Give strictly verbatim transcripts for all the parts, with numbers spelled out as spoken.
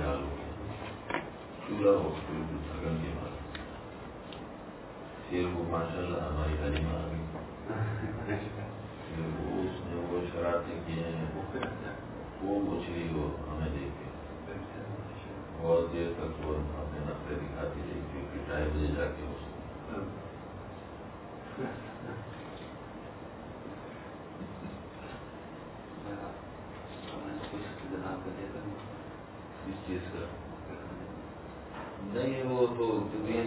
حال ہو گیا. چولہا ہاسپٹل سگن کے بعد پھر وہ ماشاء اللہ ہماری حلیمہ آ گئی. وہ اس نے وہ شرارتیں کیے ہیں, وہ مچھلی وہ ہمیں دیکھ کے بہت دیر تک وہ اپنے نقطے دکھاتی رہی تھی کہ ڈھائی بجے جا کے اس اس چیز کا نہیں. وہ تو نہیں,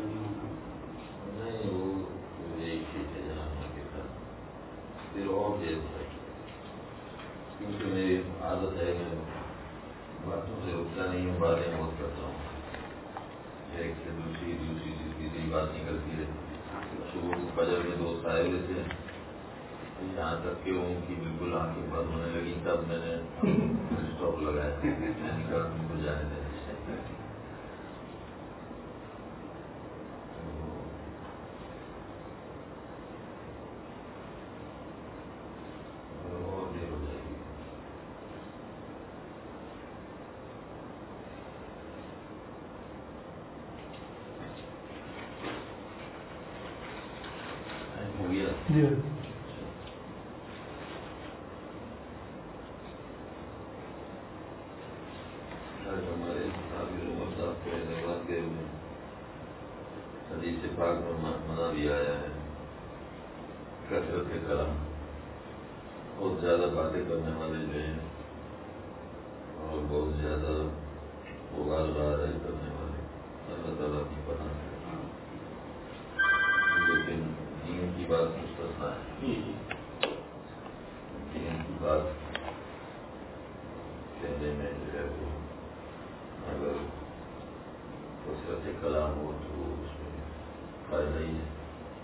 وہ ایک چیز ہے جہاں کے ساتھ پھر اور دیر ہے, کیونکہ میری عادت ہے کہ باتوں سے رکتا نہیں ہوں, باتیں بہت کرتا ہوں, ایک سے دوسری دوسری سے تیسری بات نکلتی رہتی. صبح کو فجر میں دوست آئے ہوئے تھے, یہاں تک کہ ان کی بالکل آنکھیں بند ہونے لگی, تب میں نے اسٹاپ لگایا, میں نے کہا ان کو جانے دیں. جی ہمارے حدیث پاک میں منع بھی آیا ہے کثرت کلام, بہت زیادہ باتیں کرنے والے جو ہیں اور بہت زیادہ مبالغہ کرنے والے اللہ تعالیٰ کی پناہ ہے. لیکن دین کی بات مستثنا ہے. دین کی بات کہنے میں جو ہے وہ اگر کثرت کلام ہو تو اس میں فائدہ ہی ہے.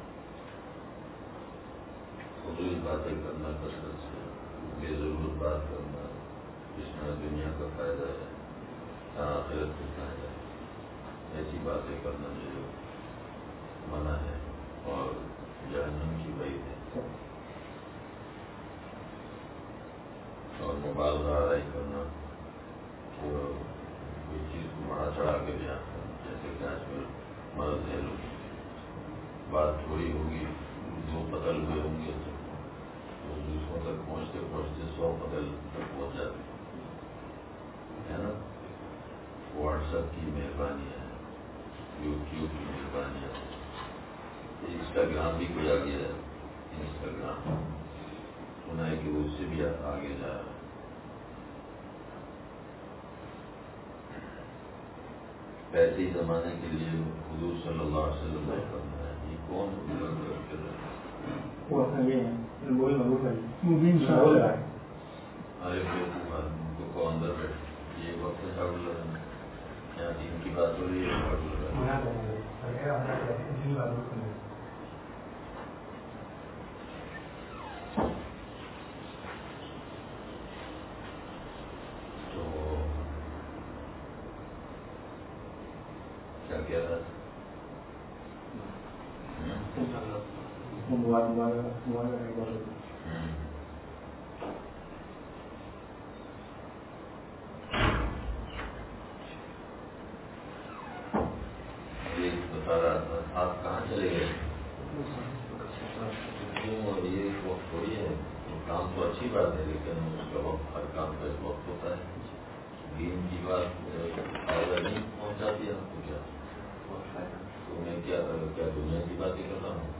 فضول باتیں کرنا, کثرت سے بے ضرورت بات کرنا, جس میں دنیا کا فائدہ ہے آخرت کا فائدہ ہے, ایسی باتیں کرنا جو منع ہے اور جہنم کی وعید ہے. اور مبالغہ آرائی کرنا, کوئی چیز کو بڑا چڑھا کے بیان کرنا, جیسے کہ آج کل مرض ہے, لوگ بات تھوڑی ہوگی, دو قتل ہوئے ہوں گے تو دوسروں تک پہنچتے پہنچتے سو قتل تک پہنچ جاتے ہے نا. واٹس ایپ کی مہربانی ہے, یوٹیوب کی مہربانی ہے, انسٹاگرام بھی کوئی آگے ہے. انسٹاگرام سنا ہے کہ اس سے بھی آگے جا رہا ہے. ایسے ہی زمانے کے لیے حضور صلی اللہ علیہ وسلم نے فرمایا, یہ کون کر رہا ہے؟ ارے ان کو اندر بیٹھ یہ وقت جھاڑو لگانا, یہاں دین کی بات ہو رہی ہے, جھاڑو لگانا. کیا رہا یہ بتا رہا تھا, آپ کہاں چلے گئے؟ کیوں یہ وقت تھوڑی ہے, کام تو اچھی بات ہے لیکن اس کا وقت, ہر کام کا ایک وقت ہوتا ہے. دین کی بات فائدہ نہیں پہنچاتی آپ کو, کیا تو میں کیا کیا دنیا کی باتیں کرتا ہوں.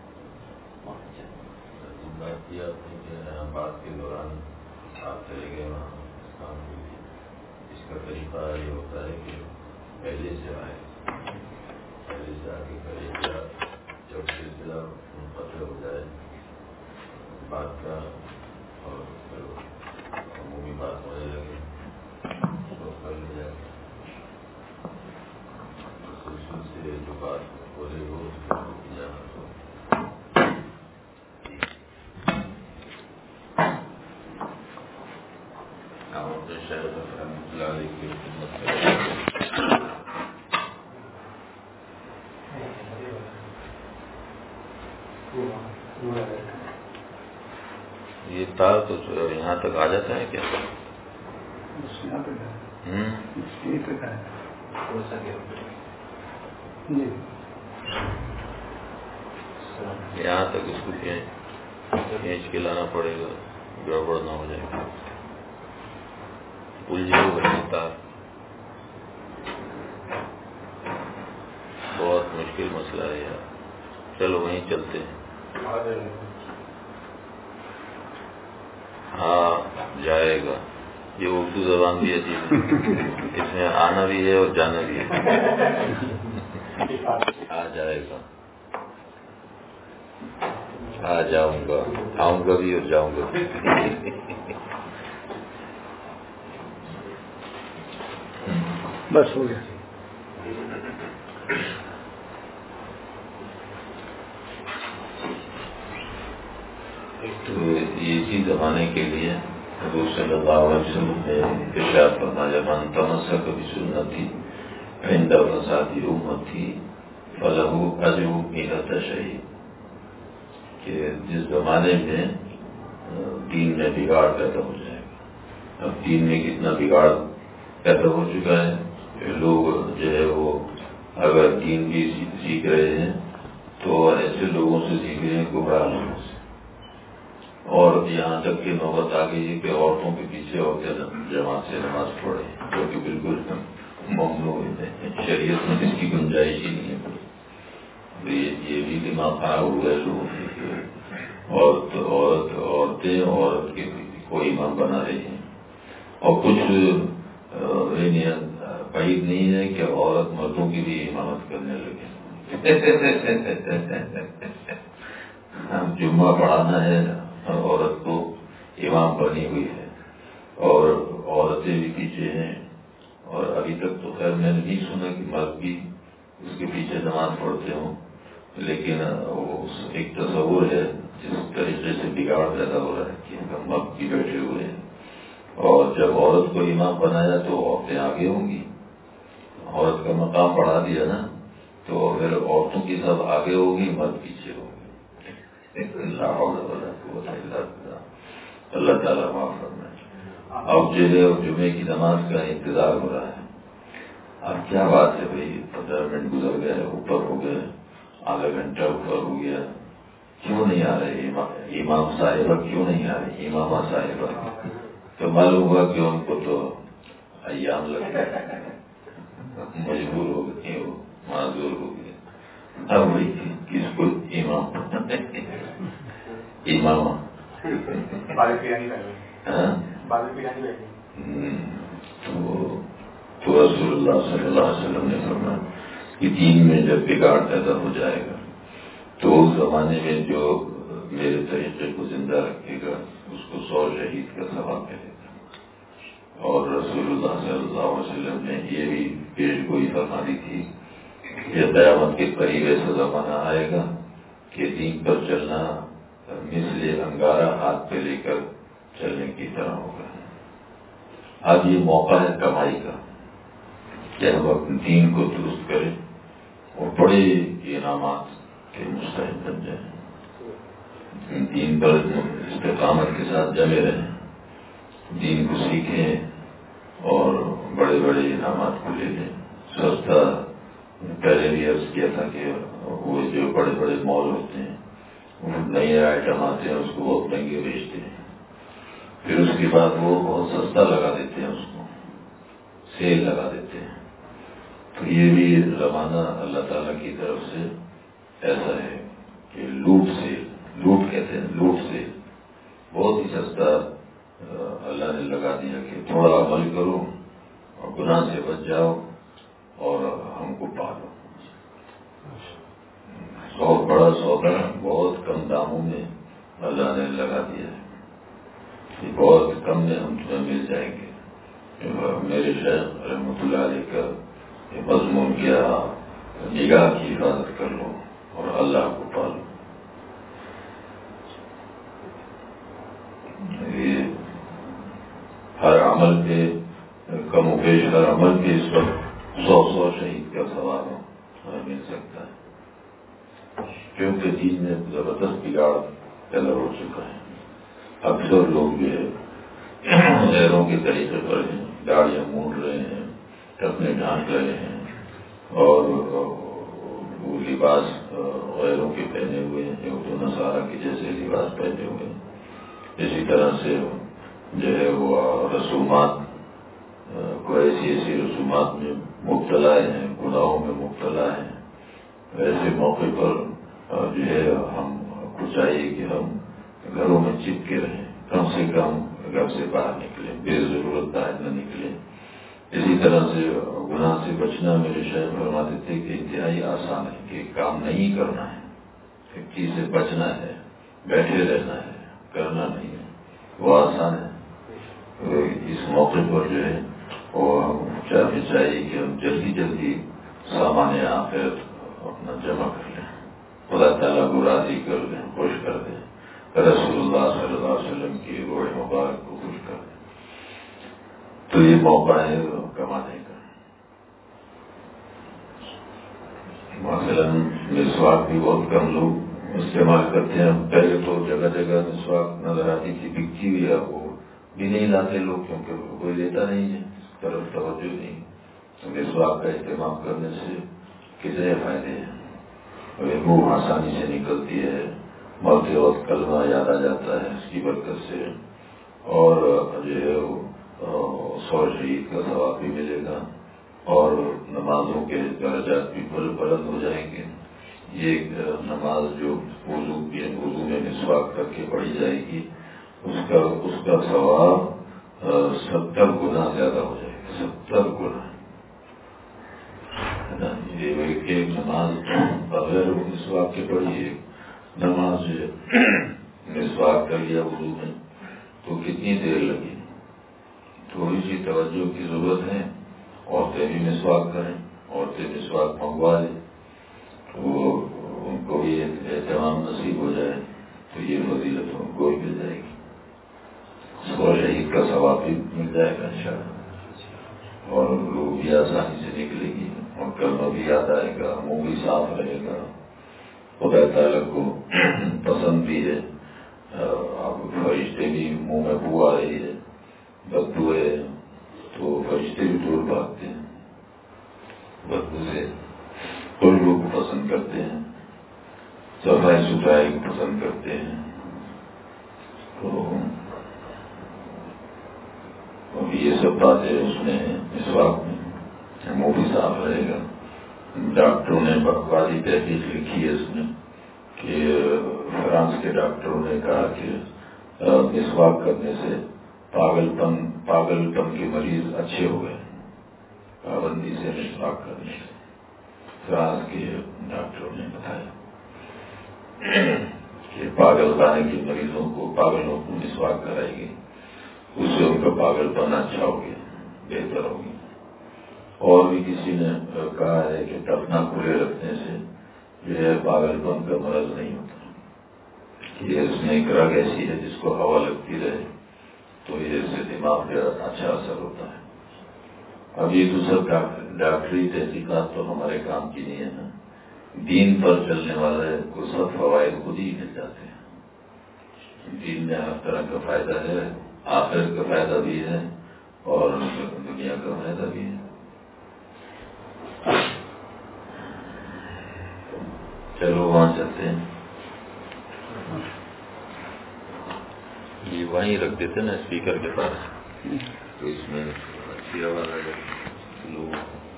بات کی آپ نے کہ بات کے دوران آپ چلے گئے وہاں اس کام کے لیے. اس کا طریقہ یہ ہوتا ہے کہ پہلے سے آئے, پہلے سے آ کے کرے کیا, جب سلسلہ منقطع ہو جائے بات کا اور پھر عمومی بات ہونے لگے تو کر لے جائے. سلسلے سے جو بات بولے وہ اس کو کی جانا. تو یہ تار تو یہاں تک آ جاتا ہے کیا؟ یہاں تک اس کو کھینچ کے لانا پڑے گا، گڑبڑ نہ ہو جائے گا، الجھے ہوئے تار، بہت مشکل مسئلہ ہے یار. چلو وہیں چلتے ہیں. ہاں جائے گا، یہ اردو زبان بھی عجیب ہے، اس میں آنا بھی ہے اور جانا بھی ہے. آ جائے گا، آ جاؤں گا، آؤں گا بھی اور جاؤں گا. بس ہو گیا. تو اسی زمانے کے لیے حضور صلی اللہ علیہ وسلم نے ارشاد فرمایا من تمسک بسنتی عند فساد امتی فلہ اجر مئۃ شہید، کہ جس زمانے میں دین میں بگاڑ پیدا ہو جائے گا. اب دین میں کتنا بگاڑ پیدا ہو چکا ہے کہ لوگ جو ہے وہ اگر دین بھی سیکھ رہے ہیں تو ایسے لوگوں سے سیکھ رہے ہیں گمراہ لوگوں سے. اور یہاں تک کہ نوبت آ گئی ہے کہ عورتوں کے پیچھے عورتیں جماعت سے نماز پڑھے، جو کہ بالکل ممنوع ہے، شریعت میں اس کی گنجائش ہی نہیں ہے. یہ بھی دماغ خراب ہوا ہے لوگوں کے. عورت عورت عورتیں عورت کے کو امام بنا رہی ہیں، اور کچھ بعید نہیں ہے کہ عورت مردوں کی بھی امامت کرنے لگے. جمعہ پڑھانا ہے، عورت کو امام بنی ہوئی ہے، اور عورتیں بھی پیچھے ہیں. اور ابھی تک تو خیر میں نے نہیں سنا کہ مرد بھی اس کے پیچھے نماز پڑھتے ہوں، لیکن وہ ایک تصور ہے جس طریقے سے بگاڑ پیدا ہو رہا ہے کہ ہم مرد بھی بیٹھے ہوئے ہیں. اور جب عورت کو امام بنایا تو عورتیں آگے ہوں گی، عورت کا مقام بڑھا دیا نا، تو پھر عورتوں کی سب آگے ہوگی، مرد پیچھے ہوگی. اللہ تعالیٰ معاف فرمائے. اب جو ہے جمعے کی نماز کا انتظار ہو رہا ہے. اب کیا بات ہے بھائی، پندرہ منٹ گزر گئے، اوپر ہو گئے، آدھا گھنٹہ اوپر ہو گیا، کیوں نہیں آ رہے امام صاحبہ، کیوں نہیں آ رہے امامہ صاحبہ؟ تو معلوم ہوا کہ ان کو تو ایام لگ گئے، مجبور ہو گئے، وہ معذور ہو گئے. اب وہی کس کو امام امامہ تو رسول اللہ صلی اللہ علیہ وسلم نے فرمایا کہ دین میں جب بگاڑ پیدا ہو جائے گا تو اس زمانے میں جو میرے طریقے کو زندہ رکھے گا اس کو سو شہید کا ثواب ملے گا. اور رسول اللہ صلی اللہ علیہ وسلم نے یہ بھی پیش گوئی فرما دی تھی کہ قیامت کے قریب ایسا زمانہ آئے گا کہ دین پر چلنا مثل انگارہ ہاتھ پہ لے کر چلنے کی طرح ہوگا. اب یہ موقع ہے کمائی کا کہ ہم اپنے دین کو درست کریں اور بڑے انعامات کے مستحق بن جائیں. دین پر استقامت کے ساتھ جمے رہیں، دین کو سیکھیں اور بڑے بڑے انعامات کو لے لیں. سستا پہلے بھی عرض کیا تھا کہ وہ جو بڑے بڑے مال ہوتے ہیں نئے آئٹم آتے ہیں اس کو بہت مہنگے بیچتے ہیں، پھر اس کے بعد وہ بہت سستا لگا دیتے ہیں، اس کو سیل لگا دیتے ہیں. تو یہ بھی زمانہ اللہ تعالیٰ کی طرف سے ایسا ہے کہ لوٹ سیل، لوٹ کہتے ہیں لوٹ سیل، بہت ہی سستا اللہ نے لگا دیا کہ تھوڑا عمل کرو اور گناہ سے بچ جاؤ اور ہم کو پالو. بہت بڑا سودا بہت کم داموں میں اللہ نے لگا دیا ہے. بہت کم میں ہم تمہیں مل جائیں گے. میرے شیخ رحمۃ اللہ علیہ کا یہ مضمون کیا، نگاہ کی حفاظت کر لو اور اللہ کو پالو. یہ ہر عمل پہ کم و بیش ہر عمل پہ اس وقت سو سو شہید کا ثواب ہمیں مل سکتا ہے، کیونکہ دین میں زبردست بگاڑ پیدا ہو چکا ہے. اکثر لوگ جو ہے غیروں کے طریقے پر ہیں داڑیاں مونڈ رہے ہیں، ٹپنے ڈھانک رہے ہیں اور وہ لباس غیروں کے پہنے ہوئے ہیں، یہود و نصارہ کے جیسے لباس پہنے ہوئے ہیں۔ اسی طرح سے جو ہے وہ رسومات کو ایسی ایسی رسومات میں مبتلا ہیں، گناہوں میں مبتلا ہیں۔ ایسے موقع پر جو ہے ہم کو چاہیے کہ ہم گھروں میں چپکے رہیں، کم سے کم گھر سے باہر نکلیں، بے ضرورت باہر نہ نکلیں۔ اسی طرح سے گناہ سے بچنا میرے شاید فرماتے تھے کہ انتہائی آسان ہے کہ کام نہیں کرنا ہے، ایک چیز سے بچنا ہے، بیٹھے رہنا ہے، کرنا نہیں ہے، وہ آسان ہے۔ اس موقع پر جو ہے وہ ہم چاہیے کہ ہم جلدی جلدی سامان آخرت اپنا جمع کر لیں، خدا تعالیٰ کو راضی کر دیں، خوش کر دیں، رسول اللہ صلی اللہ علیہ وسلم کی روح مبارک کو خوش کر دیں۔ تو یہ موقع ہے کمانے کا۔ مثلاً مسواک بھی بہت کم لوگ استعمال کرتے ہیں۔ پہلے تو جگہ جگہ مسواک نظر آتی تھی بکتی ہوئی، اب وہ بھی نہیں لاتے لوگ کیونکہ کوئی لیتا نہیں ہے، اس طرف توجہ نہیں۔ مسواک کا استعمال کرنے سے کتنے فائدے ہیں، منہ آسانی سے نکلتی ہے، مرتے وقت کلمہ یاد آ جاتا ہے اس کی برکت سے، اور جو ہے سو شہید کا ثواب بھی ملے گا اور نمازوں کے درجات بھی بلند ہو جائیں گے۔ یہ نماز جو وضو وضو میں مسواک کر کے پڑھی جائے گی، اس کا اس کا ثواب ستر گنا زیادہ ہو جائے گا، ستر گنا۔ یہ ایک نماز بغیر مسواک کے پڑھی، ایک نماز مسواک کر لیا وضو میں تو کتنی دیر لگی؟ تھوڑی سی توجہ کی ضرورت ہے۔ عورتیں بھی مسواک کریں، عورتیں مسواک منگوا لیں، وہ ان کو بھی اہتمام نصیب ہو جائے تو یہ فضیلت ان کو بھی مل جائے گی، سو شہید کا ثواب بھی مل جائے گا انشاءاللہ، اور روح بھی آسانی سے نکلے گی اور کلمہ بھی یاد آئے گا، منہ بھی صاف رہے گا، خدا تعالیٰ کو پسند بھی ہے۔ اب فرشتے بھی منہ میں بو آ رہی ہے، بدبو ہے تو فرشتے بھی دور بھاگتے ہیں، بدبو سے خوشبو کو پسند کرتے ہیں، صفائی ستھرائی کو پسند کرتے ہیں۔ تو ابھی یہ سب باتیں اس میں مسواک میں، منہ بھی صاف رہے گا۔ ڈاکٹروں نے بڑی تحقیق لکھی ہے اس میں کہ فرانس کے ڈاکٹروں نے کہا کہ مسواک کرنے سے پاگل پن پاگل پن کے مریض اچھے ہو گئے، پابندی سے مسواک کرنے سے۔ فرانس کے ڈاکٹروں نے بتایا کہ پاگل خانے کے مریضوں کو پاگلوں کو مسواک کرائی گئی، اس سے ان کا پاگل پن اچھا ہو گیا، بہتر ہو گیا۔ اور بھی کسی نے کہا ہے کہ ٹخنا کھلے رکھنے سے جو ہے پاگل پن کا مرض نہیں ہوتا، یہ اس میں ایک رگ ایسی ہے جس کو ہوا لگتی رہے تو یہ اس سے دماغ پہ اچھا اثر ہوتا ہے۔ اب یہ تو سب ڈاکٹری تحقیقات تو ہمارے کام کی نہیں ہے نا، دین پر چلنے والے کو سب فوائد خود ہی مل جاتے ہیں۔ دین میں ہر طرح کا فائدہ ہے، آخرت کا فائدہ بھی ہے اور دنیا کا فائدہ بھی ہے۔ چلو وہاں چلتے ہیں، یہ وہیں رکھ دیتے نا اسپیکر کے پاس، تو اس میں اچھی آواز آ جائے لوگ۔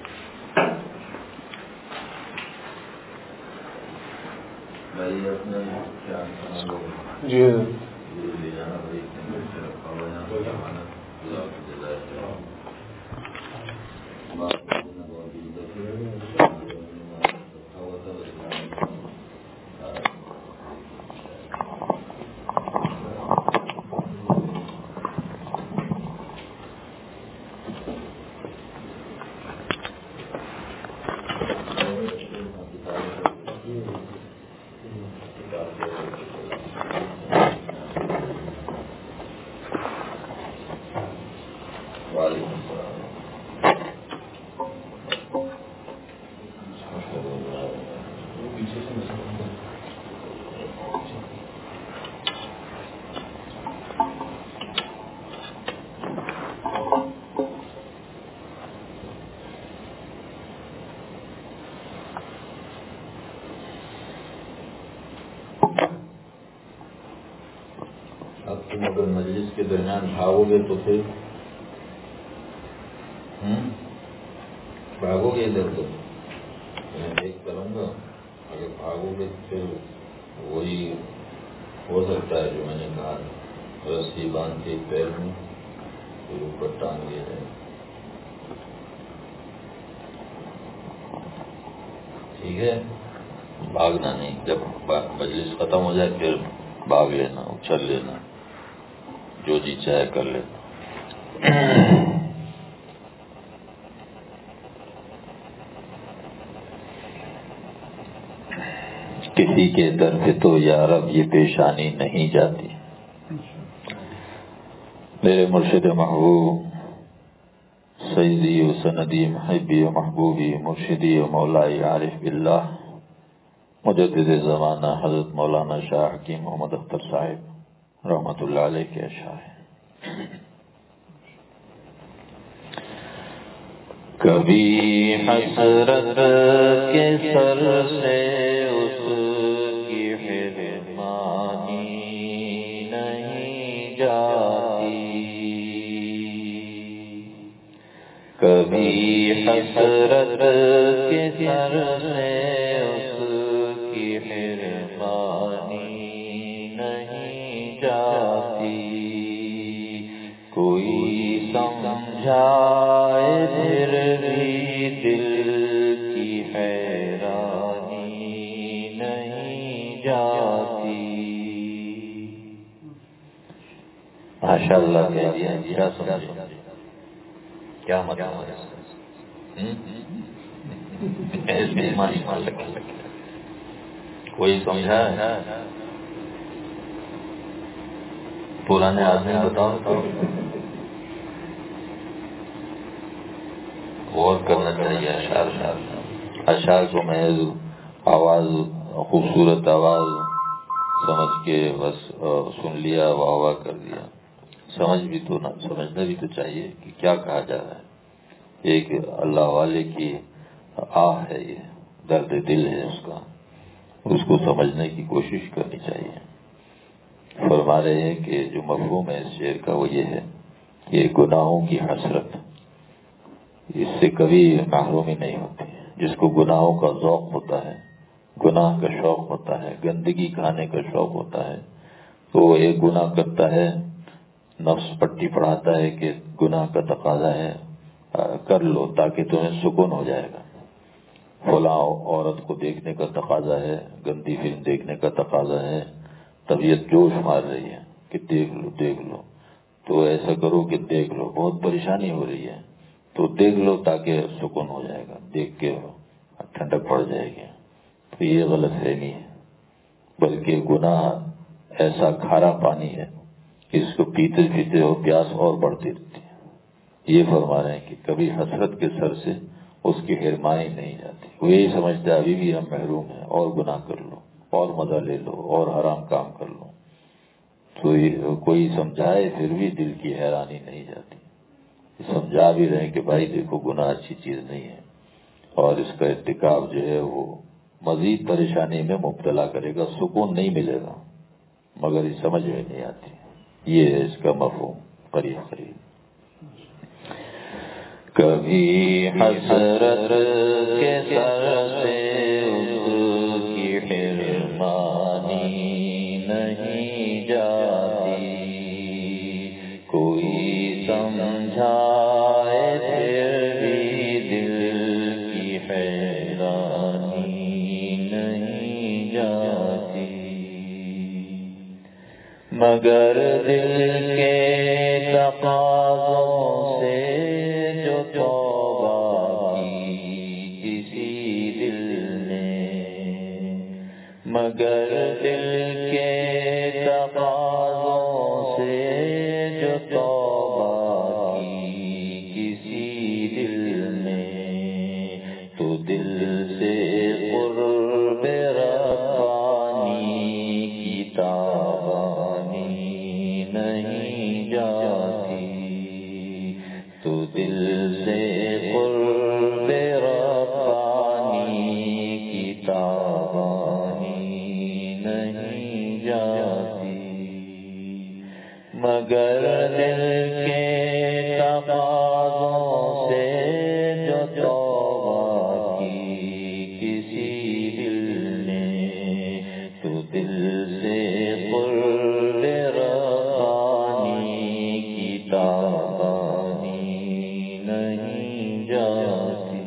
بھائی اپنا کیا جی لے جانا بھائی، رکھا ہوا یہاں اگر مجلس کے درمیان بھاگو گے تو پھر بھاگو گے ادھر تو میں دیکھ کروں گا، اگر بھاگو گے تو پھر وہی ہو سکتا ہے جو میں نے کہا، رسی باندھ کے پیر میں پھر اوپر ٹانگ لیا جائے. ٹھیک ہے، بھاگنا نہیں، جب مجلس ختم ہو جائے پھر بھاگ لینا، اچھل لینا، جو جی چاہے کر لینا. کسی کے در پہ تو یا رب یہ پیشانی نہیں جاتی. میرے مرشد محبوب سیدی و سندی محبی و محبوبی مرشدی و مولائی عارف باللہ مجدد زمانہ حضرت مولانا شاہ حکیم محمد اختر صاحب رحمۃ اللہ علیہ کے اشعار ہیں. کبھی حسرت کے سر سے اس کی حرمانی نہیں جاتی، کبھی حسرت کے سر سے اس کی حرمانی نہیں جاتی. کوئی سمجھائے پھر بھی دل کی حیرانی نہیں جاتی. ماشاء اللہ کہہ دیا، کیا سمجھے، کیا مطلب ہے؟ کوئی سمجھا ہے؟ پرانے آدمی بتاؤ تو غور کرنا چاہیے. اشعار اشعار کو محض آواز، خوبصورت آواز سمجھ کے بس سن لیا، واہ واہ کر دیا. سمجھ بھی تو نہ، سمجھنا بھی تو چاہیے کہ کیا کہا جا رہا ہے. ایک اللہ والے کی آہ ہے، یہ درد دل ہے اس کا، اس کو سمجھنے کی کوشش کرنی چاہیے. فرما رہے ہیں کہ جو مفہوم ہے اس شعر کا وہ یہ ہے کہ گناہوں کی حسرت اس سے کبھی محرومی نہیں ہوتی. جس کو گناہوں کا ذوق ہوتا ہے، گناہ کا شوق ہوتا ہے، گندگی کھانے کا شوق ہوتا ہے، تو وہ ایک گناہ کرتا ہے، نفس پٹی پڑھاتا ہے کہ گناہ کا تقاضا ہے کر لو تاکہ تمہیں سکون ہو جائے گا. فلاں عورت کو دیکھنے کا تقاضا ہے، گندی فلم دیکھنے کا تقاضا ہے، طبیعت جوش مار رہی ہے کہ دیکھ لو دیکھ لو، تو ایسا کرو کہ دیکھ لو، بہت پریشانی ہو رہی ہے تو دیکھ لو تاکہ سکون ہو جائے گا، دیکھ کے ٹھنڈک پڑ جائے گی. تو یہ غلط فہمی ہے، بلکہ گناہ ایسا کھارا پانی ہے کہ اس کو پیتے پیتے ہو پیاس اور بڑھتی رہتی ہے. یہ فرما رہے ہیں کہ کبھی حسرت کے سر سے اس کی حرمانی نہیں جاتی. وہ یہی سمجھتا ہے ابھی بھی ہم محروم ہیں، اور گناہ کر لو، اور مزہ لے لو، اور حرام کام کر لو. تو کوئی سمجھائے پھر بھی دل کی حیرانی نہیں جاتی. سمجھا بھی رہے کہ بھائی دیکھو گناہ اچھی چیز نہیں ہے، اور اس کا ارتکاب جو ہے وہ مزید پریشانی میں مبتلا کرے گا، سکون نہیں ملے گا، مگر یہ سمجھ میں نہیں آتی. یہ ہے اس کا مفہوم قریب قریب. کبھی حسرت کے سر سے اس کی حرمانی نہیں جاتی، کوئی سمجھائے پھر بھی دل کی حیرانی نہیں جاتی. مگر دل کے تقاضوں سے جو توبہ کی کسی دل نے، مگر دل کے تقاضوں سے جو توبہ کی کسی دل نے، تو دل سے قرب ربانی کی تابانی نہیں جاتی. تو دل سے قرب ربانی کی تابانی نہیں جاتی. تقاضوں سے جو توبہ کی کسی دل نے، تو دل سے قرب ربانی کی تابانی نہیں جاتی۔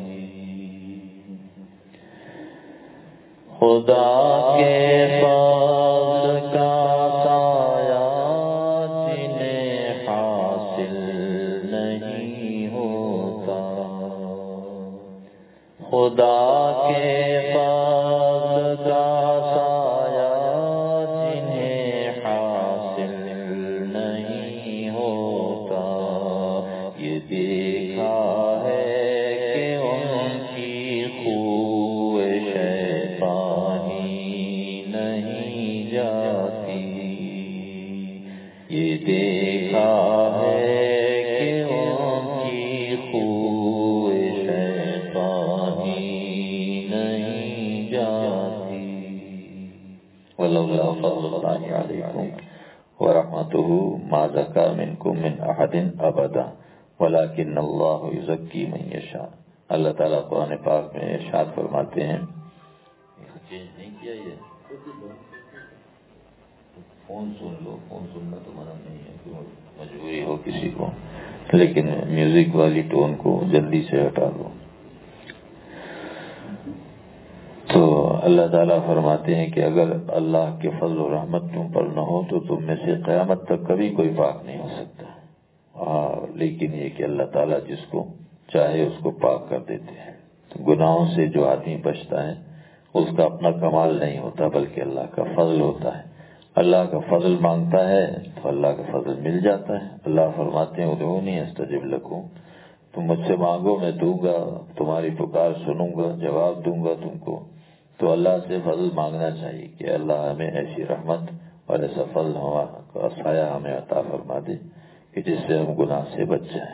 خدا کے فضل کا سایہ جنہیں حاصل نہیں ہوتا، خدا کے فضل کا سایہ جنہیں حاصل نہیں ہوتا، یہ دیکھا ہے کہ ان کی خوب شیطانی نہیں جاتی، یہ دیکھا ہے کہ ان کی خوب شیطانی نہیں جاتی۔ ولولا فضل اللہ علیکم ورحمتہ ما زکا منکم من احد ابدا ولکن اللہ یزکی من یشاء۔ اللہ تعالیٰ قرآن پاک میں ارشاد فرماتے ہیں، چینج نہیں کیا، یہ فون سن لو، فون سننا تو منع نہیں ہے کہ مجبوری ہو کسی کو، لیکن میوزک والی ٹون کو جلدی سے ہٹا دو۔ تو اللہ تعالیٰ فرماتے ہیں کہ اگر اللہ کے فضل و رحمت تم پر نہ ہو تو تم میں سے قیامت تک کبھی کوئی پاک نہیں ہو سکتا، اور لیکن یہ کہ اللہ تعالیٰ جس کو چاہے اس کو پاک کر دیتے ہیں۔ تو گناہوں سے جو آدمی بچتا ہے اس کا اپنا کمال نہیں ہوتا بلکہ اللہ کا فضل ہوتا ہے۔ اللہ کا فضل مانگتا ہے تو اللہ کا فضل مل جاتا ہے۔ اللہ فرماتے ہیں ادعونی استجب لکم، تم مجھ سے مانگو میں دوں گا، تمہاری پکار سنوں گا، جواب دوں گا تم کو۔ تو اللہ سے فضل مانگنا چاہیے کہ اللہ ہمیں ایسی رحمت اور ایسا فضل کا سایہ ہمیں عطا فرما دے کہ جس سے ہم گناہ سے بچ جائیں۔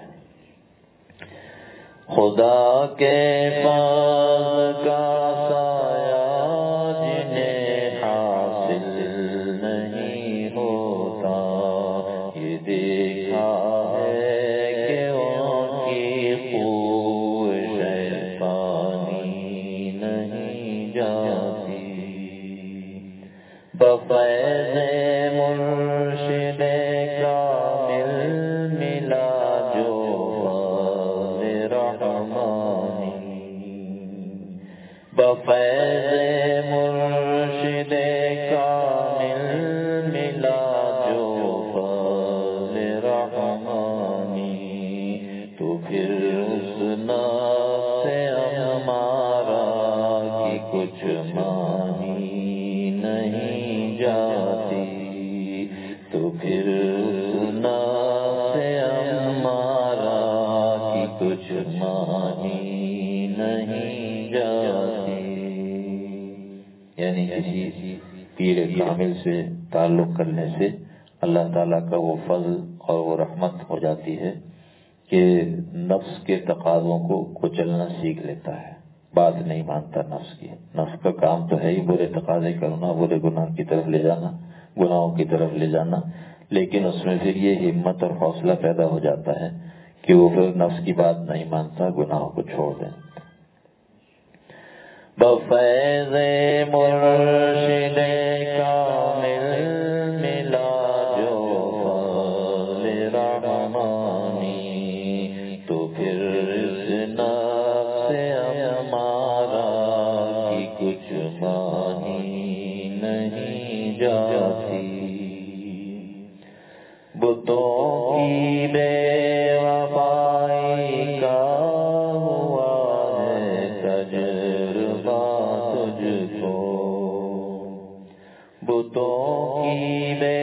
خدا کے فضل کا سایہ جنہیں حاصل نہیں ہوتا، یہ دیکھا ہے کہ ان کی خوب شیطانی نہیں جاتی۔ بفیض مرشد کامل ملا جو بفیض مرشد کامل ملا جو فضل رحمانی، تو پھر اس نفس ہمارا کی کچھ مانی نہیں جاتی، تو پھر اس نفس ہمارا کی کچھ مانی نہیں جاتی۔ یعنی کسی پیر کامل سے تعلق کرنے سے اللہ تعالیٰ کا وہ فضل اور وہ رحمت ہو جاتی ہے کہ نفس کے تقاضوں کو کچلنا سیکھ لیتا ہے، بات نہیں مانتا نفس کی۔ نفس کا کام تو ہے ہی برے تقاضے کرنا، برے گناہ کی طرف لے جانا، گناہوں کی طرف لے جانا، لیکن اس میں پھر یہ ہمت اور حوصلہ پیدا ہو جاتا ہے کہ وہ پھر نفس کی بات نہیں مانتا، گناہوں کو چھوڑ دیں۔ بفیض مرشد کامل ملا جو فضل رحمانی، تو پھر اس نفس ہمارا کی کچھ مانی نہیں جاتی۔ بتوں کی بے وفائی کا ہوا ہے تجربہ تجھ کو، بتوں کی بے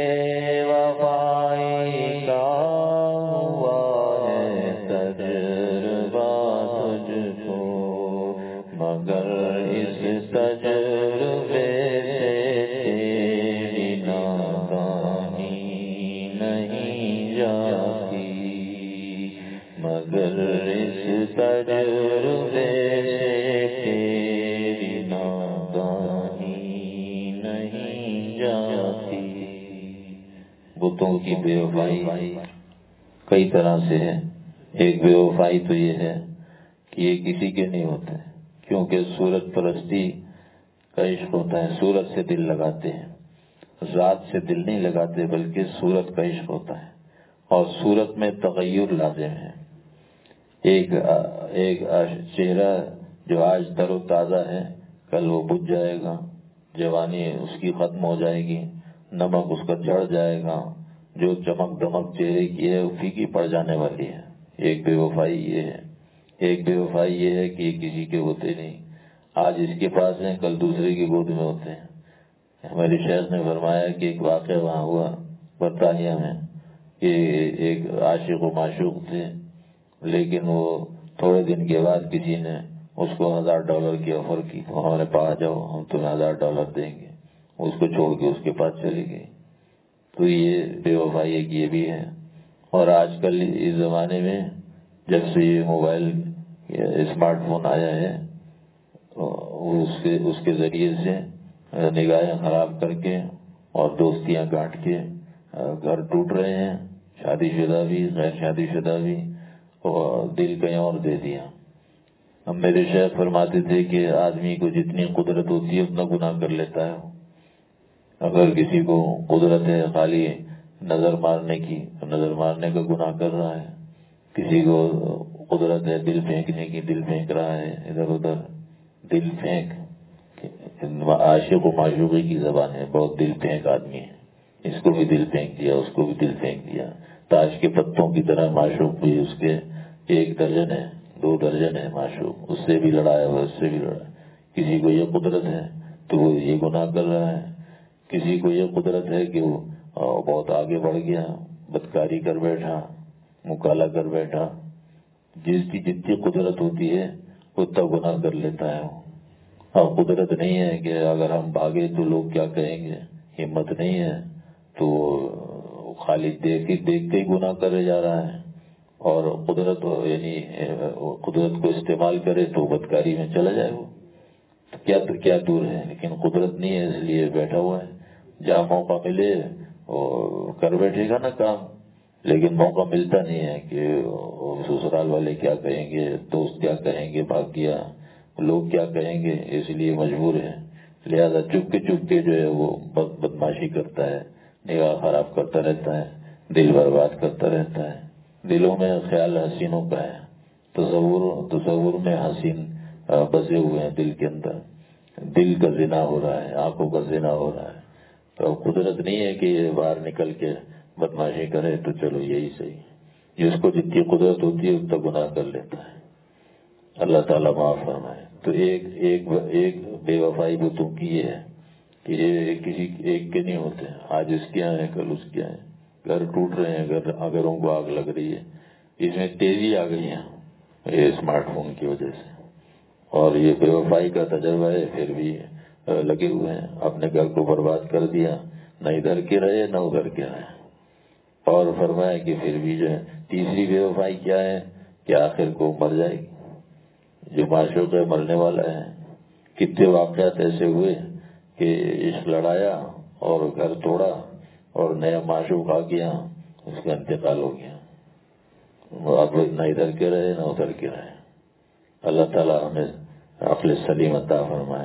وفائی کا ہوا ہے تجربہ تجھ کو، مگر اس تجربے سے تیری نادانی نہیں جاتی، مگر اس تجربے سے تیری نادانی نہیں جاتی۔ بتوں کی بے وفائی کئی طرح سے ہے، ایک بے وفائی تو یہ ہے کہ یہ کسی کے نہیں ہوتے، کیونکہ صورت پرستی کا عشق ہوتا ہے، صورت سے دل لگاتے ہیں، ذات سے دل نہیں لگاتے بلکہ صورت کا عشق ہوتا ہے، اور صورت میں تغیر لازم ہے۔ ایک ایک چہرہ جو آج تر و تازہ ہے کل وہ بجھ جائے گا، جوانی اس کی ختم ہو جائے گی، نمک اس کا چڑھ جائے گا، جو چمک دمک چہرے کی ہے وہ پھیکی پڑ جانے والی ہے۔ ایک بے وفائی یہ ہے، ایک بے وفائی یہ ہے کہ یہ کسی کے ہوتے نہیں، آج اس کے پاس ہیں کل دوسرے کی گود میں ہوتے ہیں۔ ہمارے شیخ نے فرمایا کہ ایک واقعہ وہاں ہوا برطانیہ میں کہ ایک عاشق و معشوق تھے، لیکن وہ تھوڑے دن کے بعد کسی نے اس کو ہزار ڈالر کی آفر کی، تو ہمارے پاس جاؤ ہم تمہیں ہزار ڈالر دیں گے، اس کو چھوڑ کے اس کے پاس چلی گئی۔ تو یہ بے وفائی ایک یہ بھی ہے۔ اور آج کل اس زمانے میں جب سے یہ موبائل اسمارٹ فون آیا ہے اس کے اس کے ذریعے سے نگاہیں خراب کر کے اور دوستیاں کاٹ کے گھر ٹوٹ رہے ہیں، شادی شدہ بھی غیر شادی شدہ بھی، اور دل کہیں اور دے دیا۔ اب میرے شیخ فرماتے تھے کہ آدمی کو جتنی قدرت ہوتی ہے اتنا گناہ کر لیتا ہے۔ اگر کسی کو قدرت ہے خالی نظر مارنے کی تو نظر مارنے کا گناہ کر رہا ہے، کسی کو قدرت ہے دل پھینکنے کی دل پھینک رہا ہے ادھر ادھر۔ دل پھینک عاشق و معشوقی کی زبان ہے، بہت دل پھینک آدمی ہے، اس کو بھی دل پھینک دیا اس کو بھی دل پھینک دیا۔ تاش کے پتوں کی طرح معشوق بھی اس کے ایک درجن ہے دو درجن ہے معشوق، اس سے بھی لڑایا ہوا اس سے بھی لڑا۔ کسی کو یہ قدرت ہے تو وہ یہ گناہ کر رہا ہے، کسی کو یہ قدرت ہے کہ وہ بہت آگے بڑھ گیا، بدکاری کر بیٹھا، مکالا کر بیٹھا۔ جس کی جتنی قدرت ہوتی ہے اتنا گناہ کر لیتا ہے۔ اب قدرت نہیں ہے کہ اگر ہم بھاگے تو لوگ کیا کہیں گے، ہمت نہیں ہے تو خالی دیکھ دیکھتے ہی گناہ کرے جا رہا ہے، اور قدرت یعنی قدرت کو استعمال کرے تو بدکاری میں چلا جائے وہ کیا تو کیا دور ہے، لیکن قدرت نہیں ہے اس لیے بیٹھا ہوا ہے۔ جہاں موقع ملے اور کر بیٹھے گا نا کام، لیکن موقع ملتا نہیں ہے کہ سسرال والے کیا کہیں گے، دوست کیا کہیں گے، بھاگ گیا لوگ کیا کہیں گے، اس لیے مجبور ہے، لہذا چپ کے چپ کے جو ہے وہ بدماشی کرتا ہے، نگاہ خراب کرتا رہتا ہے، دل برباد کرتا رہتا ہے۔ دلوں میں خیال حسینوں کا ہے، تصور تصور میں حسین بسے ہوئے ہیں دل کے اندر، دل کا زنا ہو رہا ہے، آنکھوں کا زنا ہو رہا ہے۔ تو قدرت نہیں ہے کہ یہ باہر نکل کے بدماشی کرے تو چلو یہی صحیح، جس کو جتنی قدرت ہوتی ہے اتنا گناہ کر لیتا ہے۔ اللہ تعالیٰ معاف فرمائے۔ تو ایک ایک ایک بے وفائی بتوں کی یہ ہے کہ یہ کسی ایک کے نہیں ہوتے، آج اس کے ہیں کل اس کے ہیں، گھر ٹوٹ رہے ہیں، گھر گھروں کو آگ لگ رہی ہے، اس میں تیزی آ گئی ہے یہ اسمارٹ فون کی وجہ سے، اور یہ بے وفائی کا تجربہ ہے، پھر بھی لگے ہوئے ہیں، اپنے گھر کو برباد کر دیا، نہ ادھر کے رہے نہ ادھر کے رہے۔ اور فرمایا کہ پھر بھی جو ہے تیسری بے وفائی کیا ہے کہ آخر کو مر جائے گی، جو معشوق ہے مرنے والا ہے۔ کتنے واقعات ایسے ہوئے کہ عشق لڑایا اور گھر توڑا اور نیا معشوق آ گیا، اس کا انتقال ہو گیا، اب نہ ادھر کے رہے نہ ادھر کے رہے۔ اللہ تعالیٰ ہمیں عقل سلیم عطا فرمائے۔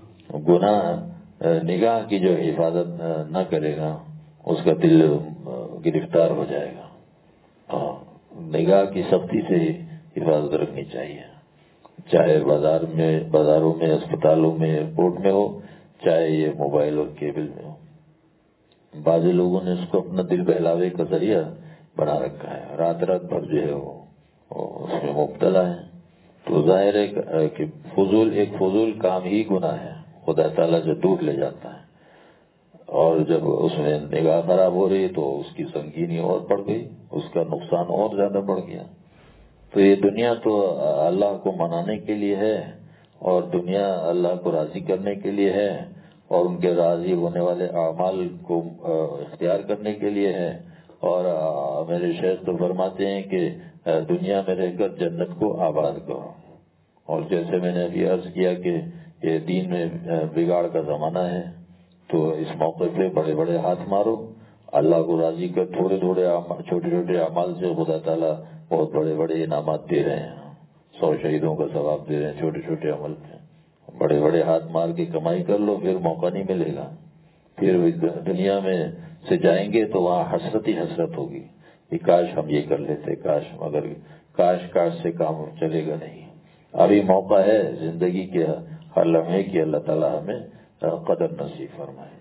گناہ نگاہ کی جو حفاظت نہ کرے گا اس کا دل گرفتار ہو جائے گا، اور نگاہ کی سختی سے حفاظت رکھنی چاہیے، چاہے بازار میں بازاروں میں اسپتالوں میں ایئرپورٹ میں ہو، چاہے یہ موبائل اور کیبل میں ہو۔ بعض لوگوں نے اس کو اپنا دل بہلاوے کا ذریعہ بنا رکھا ہے، رات رات بھر جو ہے وہ اس میں مبتلا ہے، تو ظاہر ہے کہ فضول ایک فضول کام ہی گناہ ہے، خدا تعالیٰ جو دور لے جاتا ہے، اور جب اس میں نگاہ خراب ہو رہی تو اس کی سنگینی اور بڑھ گئی، اس کا نقصان اور زیادہ بڑھ گیا۔ تو یہ دنیا تو اللہ کو منانے کے لیے ہے، اور دنیا اللہ کو راضی کرنے کے لیے ہے، اور ان کے راضی ہونے والے اعمال کو اختیار کرنے کے لیے ہے۔ اور میرے شیخ تو فرماتے ہیں کہ دنیا میں رہ کر جنت کو آباد کرو، اور جیسے میں نے ابھی عرض کیا کہ یہ دین میں بگاڑ کا زمانہ ہے، تو اس موقع پہ بڑے بڑے ہاتھ مارو اللہ کو راضی کر تھوڑے تھوڑے چھوٹے چھوٹے اعمال سے خدا تعالیٰ بہت بڑے بڑے انعامات دے رہے ہیں. سو شہیدوں کا ثواب دے رہے ہیں چھوٹے چھوٹے عمل میں. بڑے بڑے ہاتھ مار کے کمائی کر لو پھر موقع نہیں ملے گا. پھر دنیا میں سے جائیں گے تو وہاں حسرت ہی حسرت ہوگی کہ کاش ہم یہ کر لیتے, کاش, مگر کاش کاش سے کام چلے گا نہیں. ابھی موقع ہے زندگی کے ہر لمحے کی اللہ تعالیٰ ہمیں قدر نصیب فرمائے.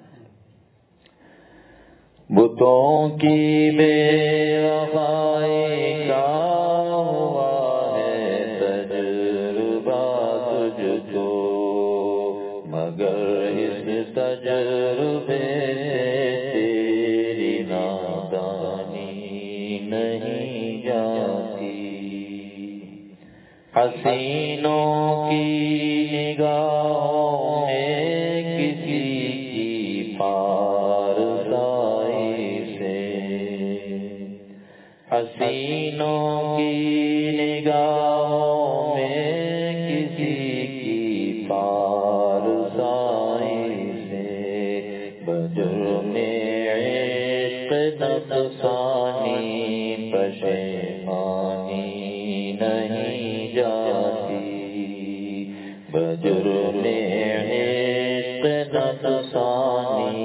بتوں کی بے وفائی کا ہوا ہے تجربہ تجھ کو, مگر اس تجربے تیری نادانی نہیں جاتی. حسینوں کی نگاہوں میں کسی کی پارسائی سے, حسینوں کی نگاہوں میں کسی کی پارسائی سے, بجرم عشق نفسانی پشیمانی نہیں جاتی. بجرم عشق نفسانی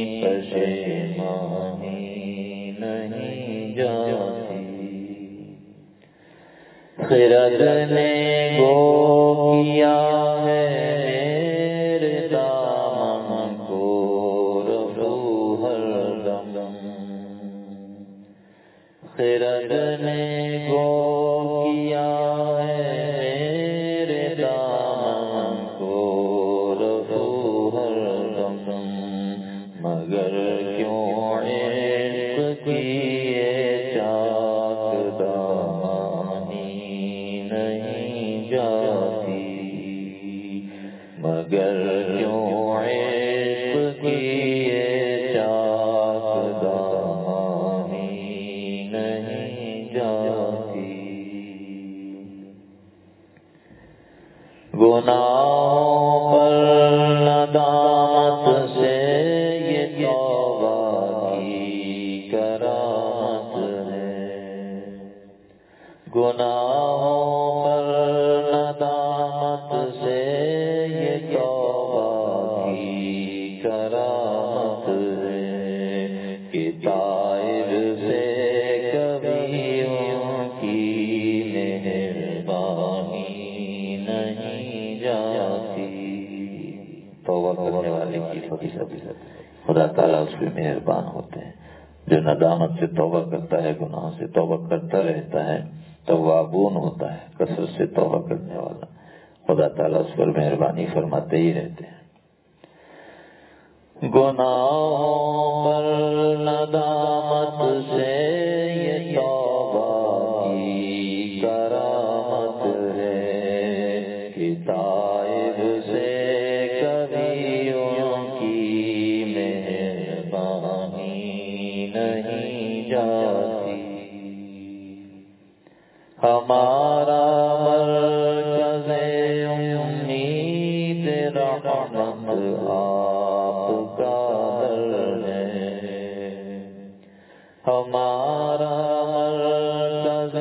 پشیمانی نہیں جاتی. خرد نے گو کیا ہے میرے دامن کو رفو ہر دم. خرد نے گو کیا ہے میرے دامن کو رفو ہر دم, مگر کیوں عشق کی یہ چاک دامانی نہیں جاتی. مگر کیوں عشق کی یہ چاک دامانی نہیں جاتی. گناہوں پر ندامت سے یہ توبہ کی کرامت ہے. گناہوں پر ندامت سے یہ توبہ کی کرامت ہے کہ طائر سے کبھی ان کی مہربانی نہیں جاتی. توبہ کرنے والے کی فضیلت خدا تعالیٰ اس پہ مہربان ہوتے ہیں. جو ندامت سے توبہ کرتا ہے, گناہ سے توبہ کرتا رہتا ہے, توابون ہوتا ہے, کثرت سے توبہ کرنے والا, خدا تعالیٰ اس پر مہربانی فرماتے ہی رہتے ہیں. گناہوں پر ندامت سے یہ توبہ کی کرامت ہے کہ طائب سے کبھی ان کی مہربانی نہیں جاتی. ہمارا مرکز امید رحمت آپ کا در ہے. ہمارا مرکز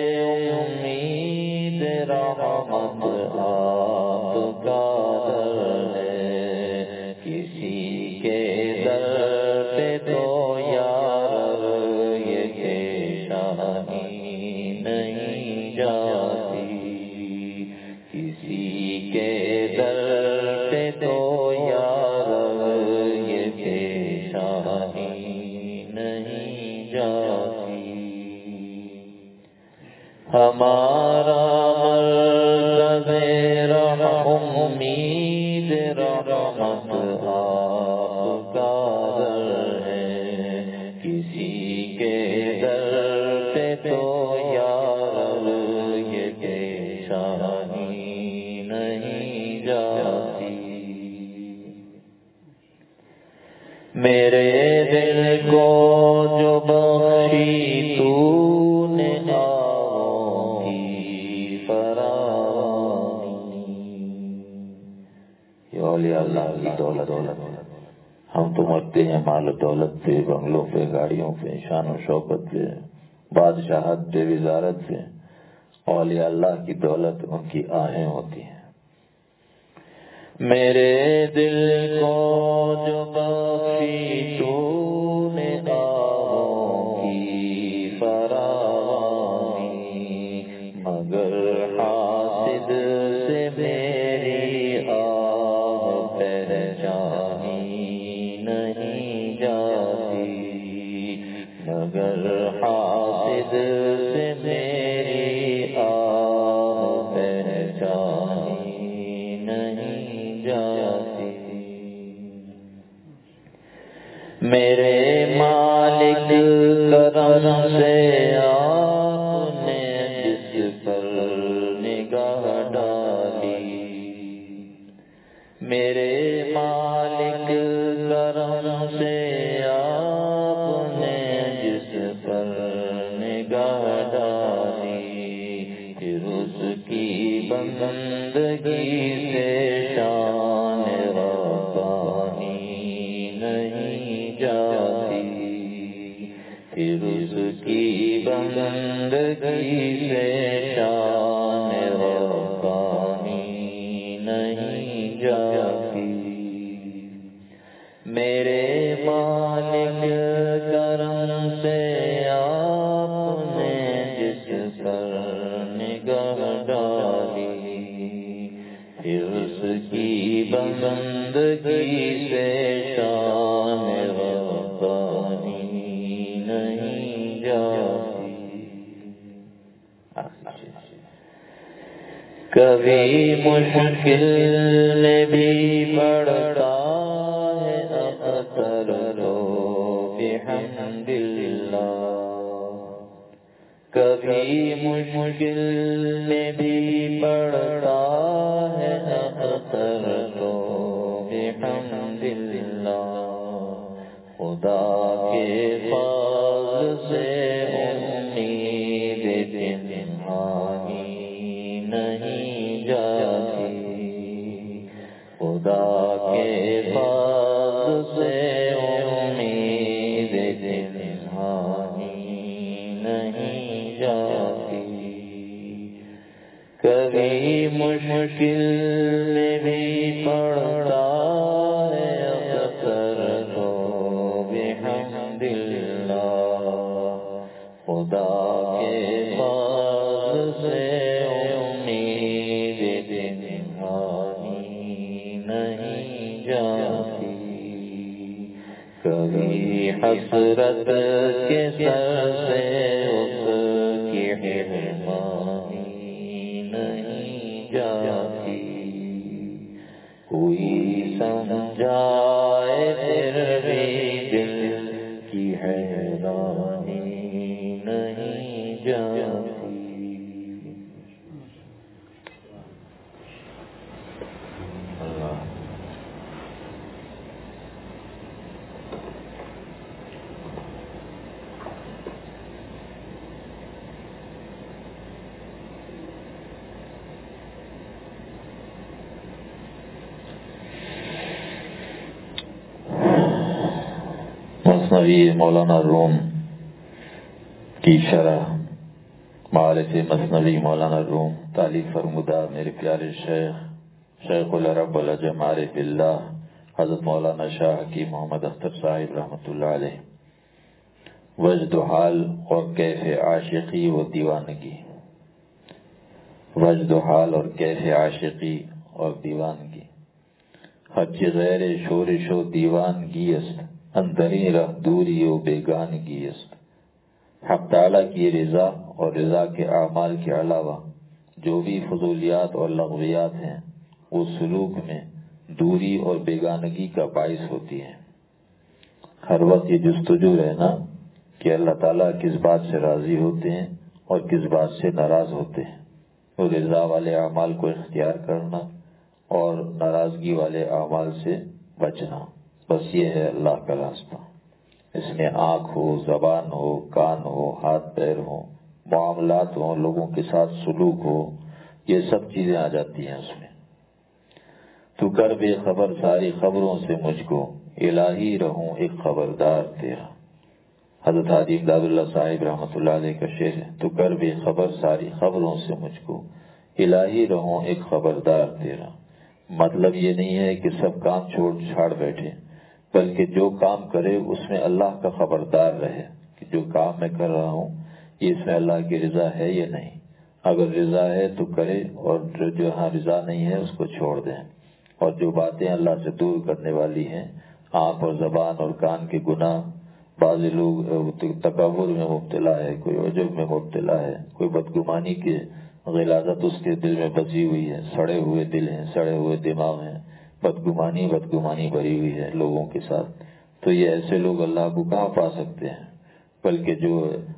امید رحمت آپ کا در ہے. کسی کے در پہ تو یار یہ پیشانی نہیں جاتی. کسی کے در پہ تو یار یہ پیشانی نہیں جاتی. ہمارا مرکز رحم امید رحمت آپ کا در ہے. کسی کے در پہ تو یار یہ پیشانی نہیں جاتی. میرے دل کو جو بخشی تو نے آہوں کی فراوانی. یہ اولیاء اللہ کی دولت دولت ہم تو مرتے ہیں مال و دولت پہ، بنگلوں پہ، گاڑیوں پہ، شان و شوکت پہ، بادشاہت پہ، وزارت پہ. اولیاء اللہ کی دولت ان کی آہیں ہوتی ہیں. میرے دل کو جو بخشی تو نے آہوں کی فراوانی، مگر حاسد سے میری آہ پہچانی نہیں جاتی، مگر حاسد سے میری آہ پہچانی نہیں جاتی. میرے مالک کرم سے آپ نے جس پر نگاہ ڈالی، میرے مالک کرم سے آپ نے جس پر نگاہ ڈالی، پھر اس کی بندگی سے شان ربانی نہیں جاتی، پھر اس کی بندگی سے شان ربانی نہیں جاتی. میرے مالک کرم سے آپ نے جس پر نگاہ ڈالی، پھر اس کی بندگی سے شان ربانی نہیں جاتی. کبھی مشکل میں بھی پڑتا ہے اختر تو بحمد اللہ، کبھی مشکل میں بھی پڑتا ہے اختر تو بحمد اللہ، خدا کے فضل سے امید پنہانی نہیں جاتی، خدا کے فضل سے امید پنہانی نہیں جاتی. کبھی مشکل میں بھی پڑتا ہے اختر تو بحمد اللہ، خدا کے فضل سے امید پنہانی نہیں جاتی. کبھی حسرت کے سر سے اس کی حرمانی نہیں جاتی، کوئی سمجھائے پھر بھی دل کی حیرانی نہیں جاتی. مثنوی مولانا روم کی شرح معارف مثنوی مولانا روم تعلیف فرمودہ میرے پیارے شیخ شیخ العرب والعجم عارف اللہ حضرت مولانا شاہ حکیم محمد اختر صاحب رحمۃ اللہ علیہ. وجد حال اور کیف عاشقی و دیوانگی. وجد حال اور کیف عاشقی اور دیوانگی. حج غیر شورش و دیوانگی است، اندری رہ دوری و بیگانگی است. حق تعالیٰ کی رضا اور رضا کے اعمال کے علاوہ جو بھی فضولیات اور لغویات ہیں وہ سلوک میں دوری اور بیگانگی کا باعث ہوتی ہیں. ہر وقت یہ جستجو رہنا کہ اللہ تعالیٰ کس بات سے راضی ہوتے ہیں اور کس بات سے ناراض ہوتے ہیں، وہ رضا والے اعمال کو اختیار کرنا اور ناراضگی والے اعمال سے بچنا، بس یہ ہے اللہ کا راستہ. اس میں آنکھ ہو، زبان ہو، کان ہو، ہاتھ پیر ہو، معاملات ہوں، لوگوں کے ساتھ سلوک ہو، یہ سب چیزیں آ جاتی ہیں اس میں. تو کر بے خبر ساری خبروں سے مجھ کو، الہی رہوں ایک خبردار تیرا۔ حضرت حاجی امداد اللہ صاحب رحمۃ اللہ علیہ کا شعر ہے، تو کر بے خبر ساری خبروں سے مجھ کو، الہی رہوں ایک خبردار تیرا۔ مطلب یہ نہیں ہے کہ سب کام چھوڑ چھاڑ بیٹھے، بلکہ جو کام کرے اس میں اللہ کا خبردار رہے کہ جو کام میں کر رہا ہوں یہ اس میں اللہ کی رضا ہے یا نہیں۔ اگر رضا ہے تو کرے، اور جو ہاں رضا نہیں ہے اس کو چھوڑ دیں۔ اور جو باتیں اللہ سے دور کرنے والی ہیں، آنکھ اور زبان اور کان کے گناہ، بعض لوگ تکبر میں مبتلا ہے، کوئی عجب میں مبتلا ہے، کوئی بدگمانی کی غلاظت اس کے دل میں بسی ہوئی ہے، سڑے ہوئے دل ہیں، سڑے ہوئے دماغ ہیں، بدگمانی بدگمانی بھری ہوئی ہے لوگوں کے ساتھ، تو یہ ایسے لوگ اللہ کو کہاں پا سکتے ہیں؟ بلکہ جو,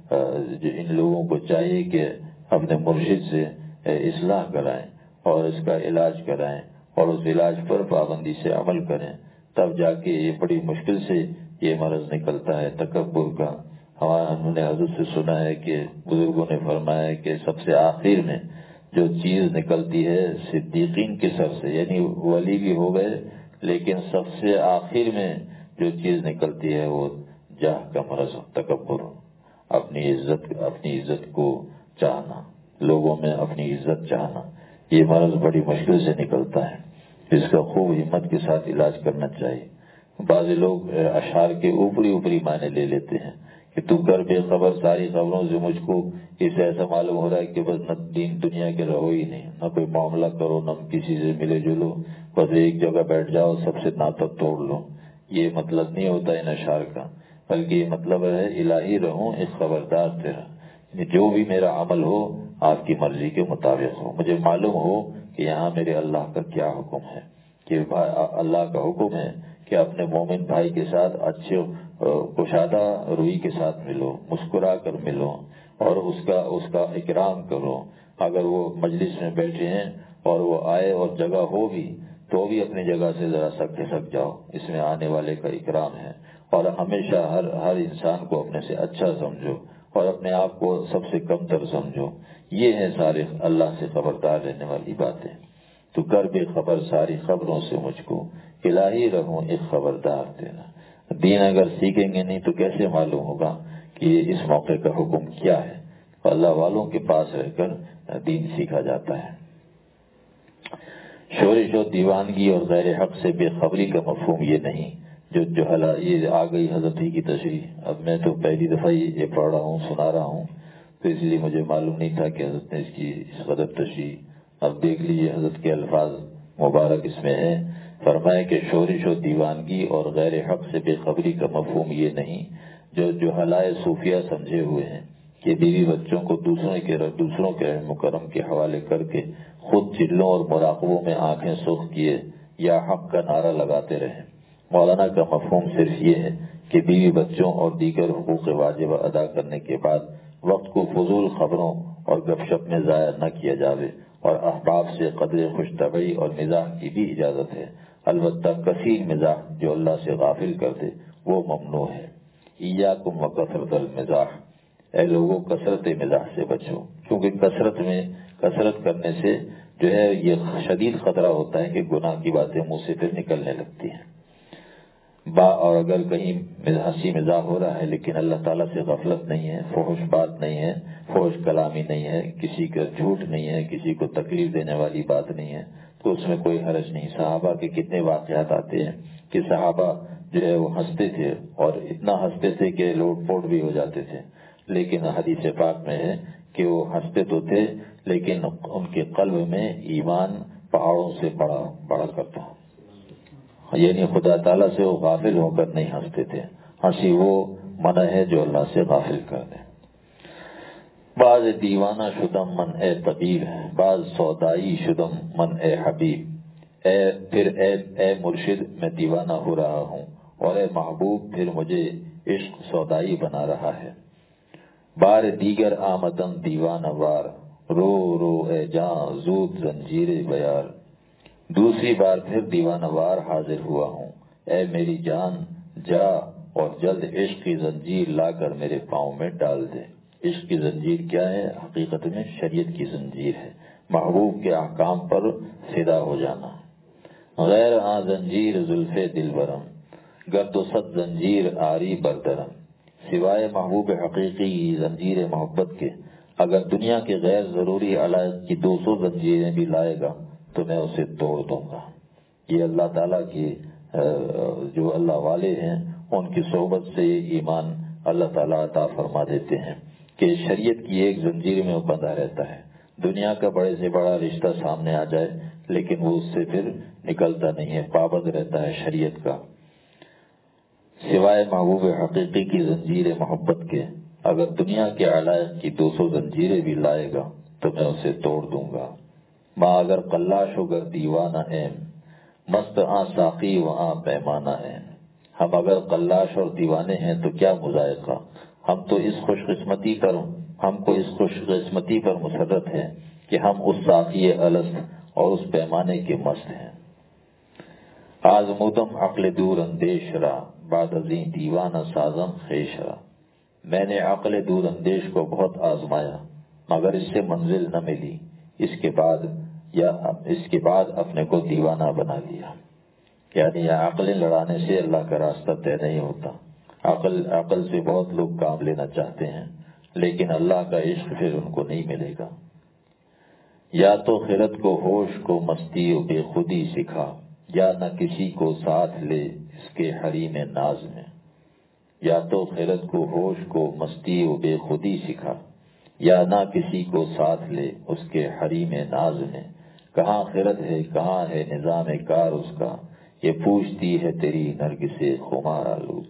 جو ان لوگوں کو چاہیے کہ اپنے مرشد سے اصلاح کرائیں اور اس کا علاج کرائیں اور اس علاج پر پابندی سے عمل کریں، تب جا کے یہ بڑی مشکل سے یہ مرض نکلتا ہے تکبر کا۔ ہمارا ہم نے حضرت سے سنا ہے کہ بزرگوں نے فرمایا کہ سب سے آخر میں جو چیز نکلتی ہے صدیقین کے سر سے، یعنی ولی بھی ہو گئے لیکن سب سے آخر میں جو چیز نکلتی ہے وہ جاہ کا مرض، تکبر، اپنی عزت اپنی عزت کو چاہنا، لوگوں میں اپنی عزت چاہنا، یہ مرض بڑی مشکل سے نکلتا ہے۔ اس کا خوب ہمت کے ساتھ علاج کرنا چاہیے۔ بعض لوگ اشعار کے اوپری اوپری معنی لے لیتے ہیں کہ تو کر بے خبر ساری خبروں سے مجھ کو، اس سے ایسا معلوم ہو رہا ہے کہ بس نہ دین دنیا کے رہو ہی نہیں، نہ کوئی معاملہ کرو، نہ کسی سے ملے جلو، بس ایک جگہ بیٹھ جاؤ، سب سے ناطہ توڑ لو۔ یہ مطلب نہیں ہوتا ان اشعار کا، بلکہ یہ مطلب ہے الہی رہوں ایک خبردار تیرا، جو بھی میرا عمل ہو آپ کی مرضی کے مطابق ہو، مجھے معلوم ہو کہ یہاں میرے اللہ کا کیا حکم ہے، کہ اللہ کا حکم ہے کہ اپنے مومن بھائی کے ساتھ اچھے کشادہ روئی کے ساتھ ملو، مسکرا کر ملو اور اس کا اس کا اکرام کرو۔ اگر وہ مجلس میں بیٹھے ہیں اور وہ آئے اور جگہ ہو بھی تو بھی اپنی جگہ سے ذرا سک کھسک جاؤ، اس میں آنے والے کا اکرام ہے۔ اور ہمیشہ ہر ہر انسان کو اپنے سے اچھا سمجھو اور اپنے آپ کو سب سے کم تر سمجھو۔ یہ ہے سارے اللہ سے خبردار رہنے والی باتیں۔ تو کر بے خبر ساری خبروں سے مجھ کو، الہی رہوں ایک خبردار تیرا۔ دین اگر سیکھیں گے نہیں تو کیسے معلوم ہوگا کہ اس موقع کا حکم کیا ہے؟ اللہ والوں کے پاس رہ کر دین سیکھا جاتا ہے۔ شورش و دیوانگی اور غیر حق سے بے خبری کا مفہوم یہ نہیں جو جو یہ آ گئی حضرت ہی کی تشریح۔ اب میں تو پہلی دفعہ یہ پڑھ رہا ہوں، سنا رہا ہوں، تو اس لیے مجھے معلوم نہیں تھا کہ حضرت نے اس کی اس قدر تشریح۔ اب دیکھ لیجیے حضرت کے الفاظ مبارک اس میں ہیں۔ فرمایا کہ شورش و دیوانگی اور غیر حق سے بے خبری کا مفہوم یہ نہیں جو جو حلائے صوفیہ سمجھے ہوئے ہیں کہ بیوی بچوں کو دوسروں کے دوسروں کے رحم و کرم کے حوالے کر کے خود چلوں اور مراقبوں میں آنکھیں سرخ کیے یا حق کا نعرہ لگاتے رہیں۔ مولانا کا مفہوم صرف یہ ہے کہ بیوی بچوں اور دیگر حقوق واجبہ ادا کرنے کے بعد وقت کو فضول خبروں اور گپ شپ میں ضائع نہ کیا جاوے، اور احباب سے قدر خوش طبعی اور مزاح کی بھی اجازت ہے، البتہ کثیر مزاح جو اللہ سے غافل کر دے وہ ممنوع ہے۔ ایاکم وکثرۃ المزاح، اے لوگوں کثرت مزاح سے بچو، کیونکہ کثرت میں کثرت کرنے سے جو ہے یہ شدید خطرہ ہوتا ہے کہ گناہ کی باتیں منہ سے پھر نکلنے لگتی ہیں۔ با اور اگر کہیں ہنسی مزاح ہو رہا ہے لیکن اللہ تعالیٰ سے غفلت نہیں ہے، فحش بات نہیں ہے، فحش کلامی نہیں ہے، کسی کا جھوٹ نہیں ہے، کسی کو تکلیف دینے والی بات نہیں ہے، تو اس میں کوئی حرج نہیں۔ صحابہ کے کتنے واقعات آتے ہیں کہ صحابہ جو ہے وہ ہنستے تھے اور اتنا ہنستے تھے کہ لوٹ پوٹ بھی ہو جاتے تھے، لیکن حدیث پاک میں ہے کہ وہ ہنستے تو تھے لیکن ان کے قلب میں ایمان پہاڑوں سے بڑا بڑا کرتا، یعنی خدا تعالیٰ سے وہ غافل ہو کر نہیں ہنستے تھے۔ ہنسی وہ منع ہے جو اللہ سے غافل کر دے۔ بعض دیوانہ شدم من اے طبیب ہے، بعض سودائی شدم من اے حبیب، اے پھر اے اے مرشد میں دیوانہ ہو رہا ہوں، اور اے محبوب پھر مجھے عشق سودائی بنا رہا ہے۔ بار دیگر آمدن دیوانہ وار، رو رو اے جاں زود زنجیر بیار، دوسری بار پھر دیوانہ وار حاضر ہوا ہوں، اے میری جان جا اور جلد عشق کی زنجیر لا کر میرے پاؤں میں ڈال دے۔ عشق کی زنجیر کیا ہے؟ حقیقت میں شریعت کی زنجیر ہے، محبوب کے احکام پر فدا ہو جانا۔ غیر آ زنجیر زلف دل برم گرد و صد زنجیر آری بردرم، سوائے محبوب حقیقی زنجیر محبت کے اگر دنیا کے غیر ضروری علائق کی دو سو زنجیریں بھی لائے گا تو میں اسے توڑ دوں گا۔ یہ اللہ تعالیٰ کی جو اللہ والے ہیں ان کی صحبت سے یہ ایمان اللہ تعالیٰ عطا فرما دیتے ہیں کہ شریعت کی ایک زنجیر میں وہ بندھا رہتا ہے۔ دنیا کا بڑے سے بڑا رشتہ سامنے آ جائے لیکن وہ اس سے پھر نکلتا نہیں ہے، پابند رہتا ہے شریعت کا۔ سوائے محبوب حقیقی کی زنجیر محبت کے اگر دنیا کے علائق کی دو سو زنجیریں بھی لائے گا تو میں اسے توڑ دوں گا۔ ماں اگر قلاش ہوگر دیوانہ ایم مست آ ساقی وہاں پیمانہ ہے، ہم اگر قلاش اور دیوانے ہیں تو کیا مذائقہ، ہم تو اس خوش قسمتی پر ہم کو اس خوش قسمتی پر مسرت ہے کہ ہم اس ساقی الست اور اس پیمانے کے مست ہیں۔ آزمودم عقل دور اندیش را بعد ازیں دیوانہ سازم خیش را، میں نے عقل دور اندیش کو بہت آزمایا مگر اس سے منزل نہ ملی، اس کے بعد یا اس کے بعد اپنے کو دیوانہ بنا لیا۔ یعنی یہ عقلیں لڑانے سے اللہ کا راستہ طے نہیں ہوتا۔ عقل عقل سے بہت لوگ کام لینا چاہتے ہیں لیکن اللہ کا عشق پھر ان کو نہیں ملے گا۔ یا تو خرد کو ہوش کو مستی و بے خودی سکھا، یا نہ کسی کو ساتھ لے اس کے حریم ناز میں، یا تو خرد کو ہوش کو مستی و بے خودی سکھا، یا نہ کسی کو ساتھ لے اس کے حریم ناز میں، کہاں خرد ہے کہاں ہے نظام کار اس کا، یہ پوچھتی ہے تیری نرگس خمار آلود۔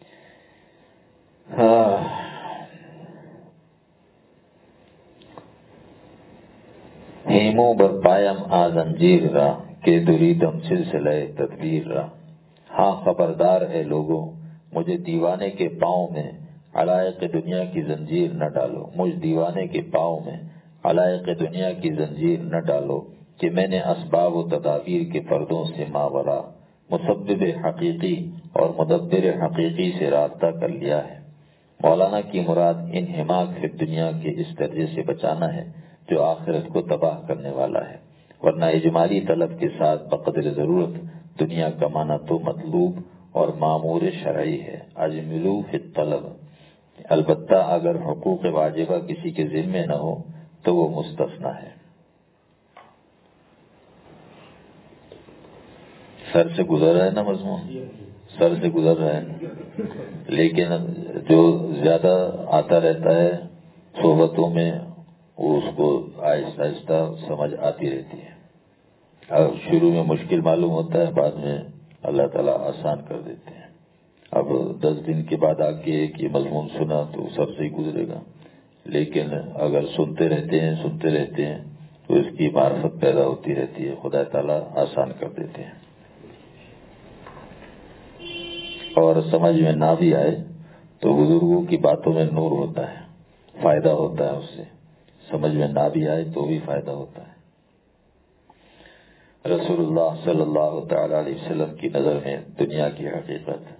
ہیمو بر پایم آ زنجیر را کہ دریدم سلسلہ تدبیر را، ہاں خبردار ہے لوگوں مجھے دیوانے کے پاؤں میں علائق دنیا کی زنجیر نہ ڈالو، مجھ دیوانے کے پاؤں میں علائق دنیا کی زنجیر نہ ڈالو کہ میں نے اسباب و تدابیر کے پردوں سے ماورا مسبب حقیقی اور مدبر حقیقی سے رابطہ کر لیا ہے۔ مولانا کی مراد انہماک فی دنیا کے اس درجے سے بچانا ہے جو آخرت کو تباہ کرنے والا ہے، ورنہ اجمالی طلب کے ساتھ بقدر ضرورت دنیا کمانا تو مطلوب اور معمور شرعی ہے۔ اجملو فی الطلب، البتہ اگر حقوق واجبہ کسی کے ذمے نہ ہو تو وہ مستثنی ہے۔ سر سے گزر رہا ہے نا مضمون، سر سے گزر رہا ہے نا، لیکن جو زیادہ آتا رہتا ہے صحبتوں میں وہ اس کو آہستہ آہستہ سمجھ آتی رہتی ہے۔ اب شروع میں مشکل معلوم ہوتا ہے، بعد میں اللہ تعالیٰ آسان کر دیتے ہیں۔ اب دس دن کے بعد آ کے ایک یہ مضمون سنا تو سب سے ہی گزرے گا، لیکن اگر سنتے رہتے ہیں سنتے رہتے ہیں تو اس کی معرفت پیدا ہوتی رہتی ہے، خدا تعالیٰ آسان کر دیتے ہیں۔ اور سمجھ میں نہ بھی آئے تو بزرگوں کی باتوں میں نور ہوتا ہے، فائدہ ہوتا ہے، اس سے سمجھ میں نہ بھی آئے تو بھی فائدہ ہوتا ہے۔ رسول اللہ صلی اللہ تعالی علیہ وسلم کی نظر میں دنیا کی حقیقت۔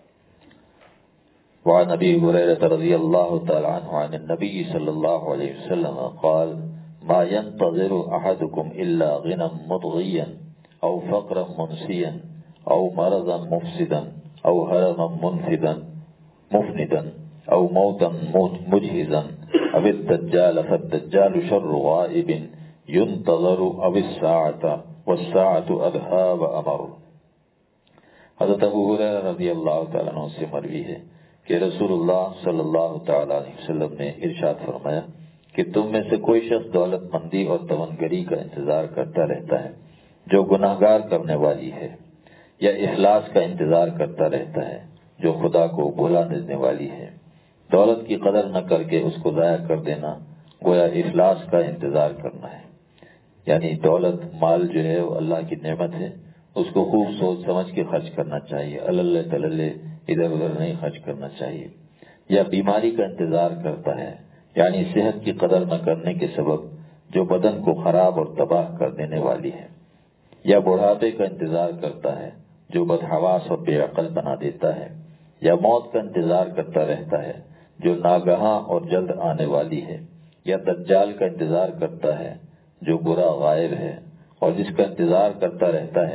وعن ابی ہریرہ رضی اللہ تعالی عنہ عن النبی صلی اللہ علیہ وسلم قال ما ينتظر احدكم الا غنى مطغيا او فقرا منسيا او مرضا مفسدا او هرما منفدا مفندا او موتا مجهزا او الدجال فالدجال شر غائب ينتظر او الساعة والساعة ادھا و امر۔ حضرت ابو ہریرہ رضی اللہ تعالیٰ عنہ سے مروی ہے کہ رسول اللہ صلی اللہ تعالیٰ علیہ وسلم نے ارشاد فرمایا کہ تم میں سے کوئی شخص دولت مندی اور توانگری کا انتظار کرتا رہتا ہے جو گناہگار کرنے والی ہے، یا اخلاص کا انتظار کرتا رہتا ہے جو خدا کو بھلا دینے والی ہے۔ دولت کی قدر نہ کر کے اس کو ضائع کر دینا گویا اخلاص کا انتظار کرنا ہے۔ یعنی دولت مال جو ہے وہ اللہ کی نعمت ہے، اس کو خوب سوچ سمجھ کے خرچ کرنا چاہیے، اللہ تللے ادھر ادھر نہیں خرچ کرنا چاہیے۔ یا بیماری کا انتظار کرتا ہے، یعنی صحت کی قدر نہ کرنے کے سبب جو بدن کو خراب اور تباہ کر دینے والی ہے۔ یا بڑھاپے کا انتظار کرتا ہے جو بدحواس اور بے عقل بنا دیتا ہے۔ یا موت کا انتظار کرتا رہتا ہے جو ناگہاں اور جلد آنے والی ہے۔ یا دجال کا انتظار کرتا ہے جو برا غائب ہے، اور جس کا انتظار کرتا رہتا ہے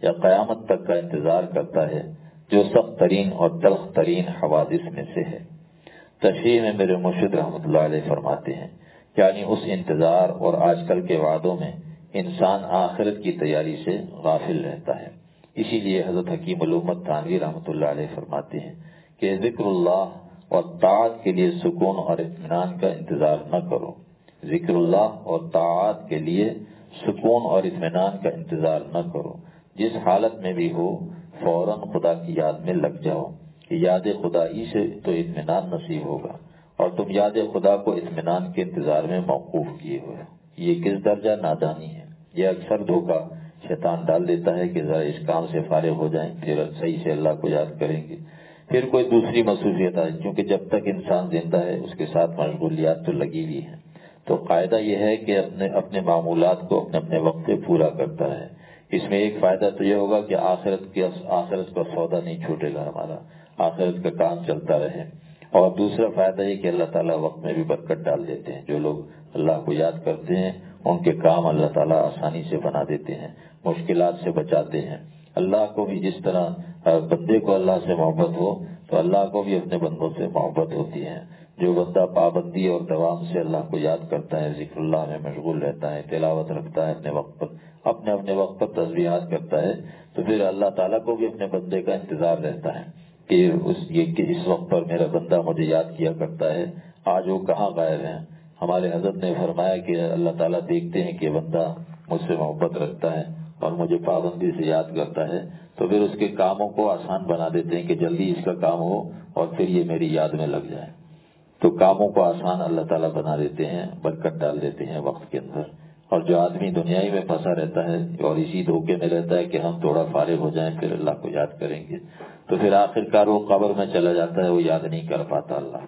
یا قیامت تک کا انتظار کرتا ہے جو سخت ترین اور تلخ ترین حوادث میں سے ہے۔ تشریح میں میرے مرشد رحمۃ اللہ علیہ فرماتے ہیں یعنی اس انتظار اور آج کل کے وعدوں میں انسان آخرت کی تیاری سے غافل رہتا ہے۔ اسی لیے حضرت حکیم الامت تھانوی رحمۃ اللہ علیہ فرماتے ہیں کہ ذکر اللہ اور طاعت کے لیے سکون اور اطمینان کا انتظار نہ کرو، ذکر اللہ اور طاعت کے لیے سکون اور اطمینان کا انتظار نہ کرو، جس حالت میں بھی ہو فوراً خدا کی یاد میں لگ جاؤ کہ یاد خدا ہی سے تو اطمینان نصیب ہوگا، اور تم یاد خدا کو اطمینان کے انتظار میں موقوف کیے ہوئے۔ یہ کس درجہ نادانی ہے! یہ اکثر دھوکہ شیطان ڈال دیتا ہے کہ ذرا اس کام سے فارغ ہو جائیں پھر صحیح سے اللہ کو یاد کریں گے، پھر کوئی دوسری مصروفیت آئے، کیونکہ جب تک انسان زندہ ہے اس کے ساتھ مشغولیات تو لگی ہوئی ہیں۔ تو قاعدہ یہ ہے کہ اپنے اپنے معمولات کو اپنے اپنے وقت پہ پورا کرتا ہے۔ اس میں ایک فائدہ تو یہ ہوگا کہ آخرت کی آخرت کا سودا نہیں چھوٹے گا، ہمارا آخرت کا کام چلتا رہے، اور دوسرا فائدہ یہ کہ اللہ تعالیٰ وقت میں بھی برکت ڈال دیتے ہیں۔ جو لوگ اللہ کو یاد کرتے ہیں ان کے کام اللہ تعالیٰ آسانی سے بنا دیتے ہیں، مشکلات سے بچاتے ہیں۔ اللہ کو بھی جس طرح بندے کو اللہ سے محبت ہو تو اللہ کو بھی اپنے بندوں سے محبت ہوتی ہے۔ جو بندہ پابندی اور دوام سے اللہ کو یاد کرتا ہے، ذکر اللہ میں مشغول رہتا ہے، تلاوت رکھتا ہے اپنے وقت پر، اپنے اپنے وقت پر تسبیحات کرتا ہے، تو پھر اللہ تعالیٰ کو بھی اپنے بندے کا انتظار رہتا ہے کہ اس یہ کہ اس وقت پر میرا بندہ مجھے یاد کیا کرتا ہے، آج وہ کہاں غائب ہیں۔ ہمارے حضرت نے فرمایا کہ اللہ تعالیٰ دیکھتے ہیں کہ بندہ مجھ سے محبت رکھتا ہے اور مجھے پابندی سے یاد کرتا ہے، تو پھر اس کے کاموں کو آسان بنا دیتے ہیں کہ جلدی اس کا کام ہو اور پھر یہ میری یاد میں لگ جائے۔ تو کاموں کو آسان اللہ تعالیٰ بنا دیتے ہیں، برکت ڈال دیتے ہیں وقت کے اندر۔ اور جو آدمی دنیائی میں پھنسا رہتا ہے اور اسی دھوکے میں رہتا ہے کہ ہم تھوڑا فارغ ہو جائیں پھر اللہ کو یاد کریں گے، تو پھر آخر کار وہ قبر میں چلا جاتا ہے، وہ یاد نہیں کر پاتا اللہ۔